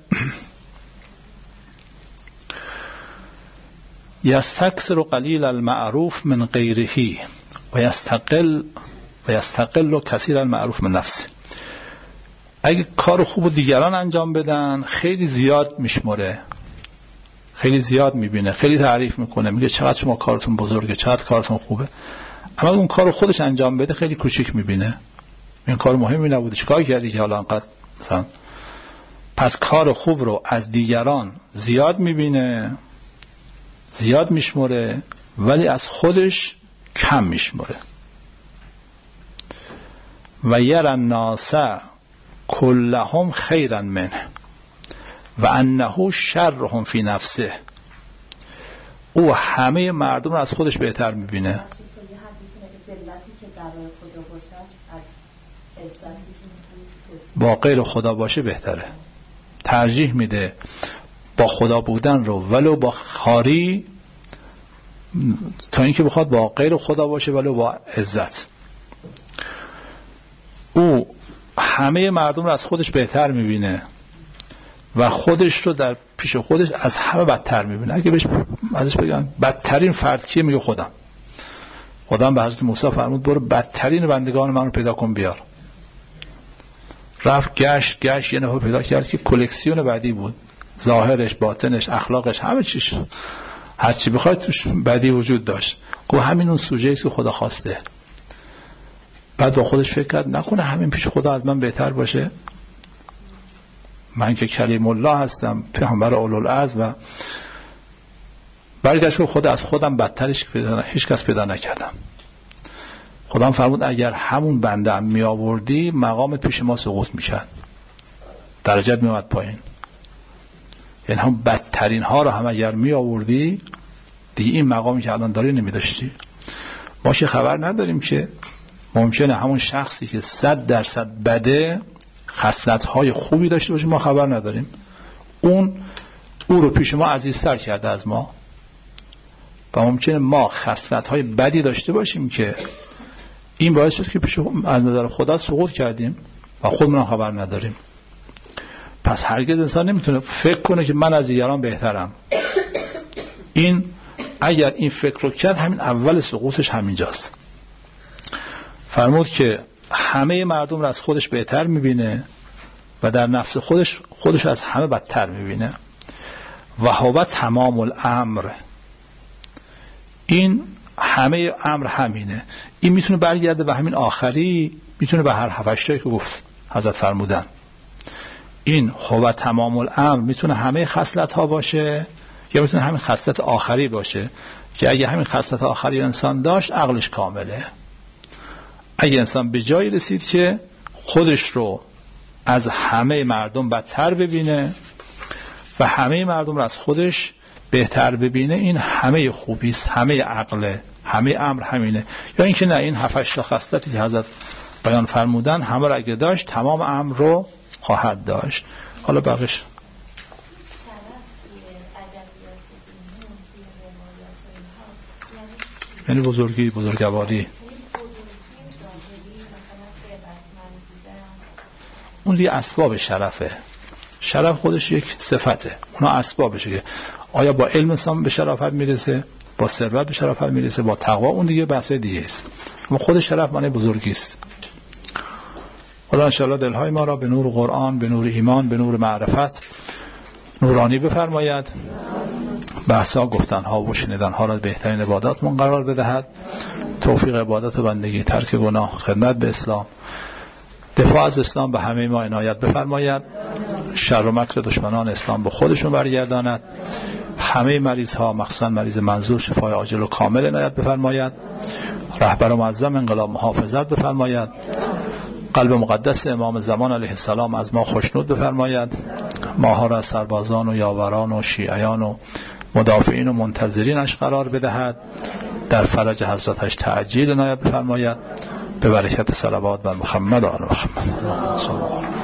یستکثر قلیل المعروف من غیره و یستقل کثیر المعروف من نفسه. اگه کار خوب دیگران انجام بدن خیلی زیاد میشمره، خیلی زیاد میبینه، خیلی تعریف میکنه، میگه چقدر شما کارتون بزرگه، چقدر کارتون خوبه. اما اون کار خودش انجام بده خیلی کوچیک میبینه، این کار مهمی نبوده، چیکار کردی که حالا انقدر مثلا. پس کار خوب رو از دیگران زیاد میبینه، زیاد میشمره، ولی از خودش کم میشمره. و یر الناس کلهم خیرا منه و انه شرهم فی نفسه. او همه مردم رو از خودش بهتر میبینه. با غیر خدا باشه بهتره، ترجیح میده با خدا بودن رو ولو با خاری تا اینکه بخواد با غیر خدا باشه ولو با عزت. او همه مردم رو از خودش بهتر میبینه و خودش رو در پیش خودش از همه بدتر میبینه. اگه ازش بگم بدترین فرد کیه، میگه خودم. خدا به حضرت موسی فرمود برو بدترین بندگان من رو پیدا کن بیار. رفت گشت یه نفر پیدا کرد که کلکسیون بدی بود، ظاهرش، باطنش، اخلاقش، همه چیش، هر چی بخواید توش بدی وجود داشت. گفت همین اون سوژه‌ای که خدا خواسته. بعد با خودش فکر کرد نکنه همین پیش خدا از من بهتر باشه؟ من که کلیم الله هستم، پیامبر اولوالعزم، و برگشت خود از خودم بدترش هیچ کس پیدا نکردم. خدا فرمود اگر همون بنده هم می آوردی مقامت پیش ما سقوط میشد، درجت می اومد پایین. یعنی هم بدترین ها رو هم اگر می آوردی دیگه این مقامی که الان داری نمی داشتی. ما که خبر نداریم که ممکنه همون شخصی که 100% بده خصلت‌های خوبی داشته باشه، ما خبر نداریم. او رو پیش ما عزیزتر کرده از ما، و ممکنه ما خصلت‌های بدی داشته باشیم که این باعث شد که پیش از نظر خدا سقوط کردیم و خودمون خبر نداریم. پس هرگز انسان نمیتونه فکر کنه که من از دیگران بهترم. این اگر این فکر رو کرد همین اول سقوطش همینجاست. فرمود که همه مردم رو از خودش بهتر میبینه و در نفس خودش از همه بدتر میبینه. و هو تمام الامر، این همه امر همینه. این میتونه برگرده به همین آخری، میتونه به هر 7 تایی که گفت حضرت فرمودن. این هو تمام الامر میتونه همه خصلت ها باشه، یا میتونه همین خصلت آخری باشه که اگه همین خصلت آخری انسان داشت عقلش کامله. اگه انسان به جایی رسید که خودش رو از همه مردم بدتر ببینه و همه مردم رو از خودش بهتر ببینه، این همه خوبیست، همه عقله، همه امر همینه. یا اینکه نه، این 7 تا خصلتی که حضرت بیان فرمودن همه رو اگه داشت تمام امر رو خواهد داشت. حالا بقیش یعنی بزرگی، بزرگواری، اون دیگه اسباب شرفه. شرف خودش یک صفته، اونا اسبابشه که آیا با علم انسان به شرافت میرسه، با ثروت به شرافت میرسه، با تقوا، اون دیگه بحث دیگه است. اما خود شرف معنی بزرگی است. خدا انشاءالله دلهای ما را به نور قرآن، به نور ایمان، به نور معرفت نورانی بفرماید. بحثا، گفتنها و شنیدنها را بهترین عباداتمون قرار بدهد. توفیق عبادت و بندگی، ترک گناه، خدمت به اسلام، دفاع از اسلام به همه ما عنایت بفرماید. شر و مکر دشمنان اسلام به خودشون برگرداند. همه مریض ها، مخصوصا مریض منظور، شفای عاجل و کامل عنایت بفرماید. رهبر معظم انقلاب محافظت بفرماید. قلب مقدس امام زمان علیه السلام از ما خوشنود بفرماید. ماها را سربازان و یاوران و شیعیان و مدافعین و منتظرینش قرار بدهد. در فرج حضرتش تعجیل عنایت بفرماید. به برکت صلوات بر محمد و آل محمد.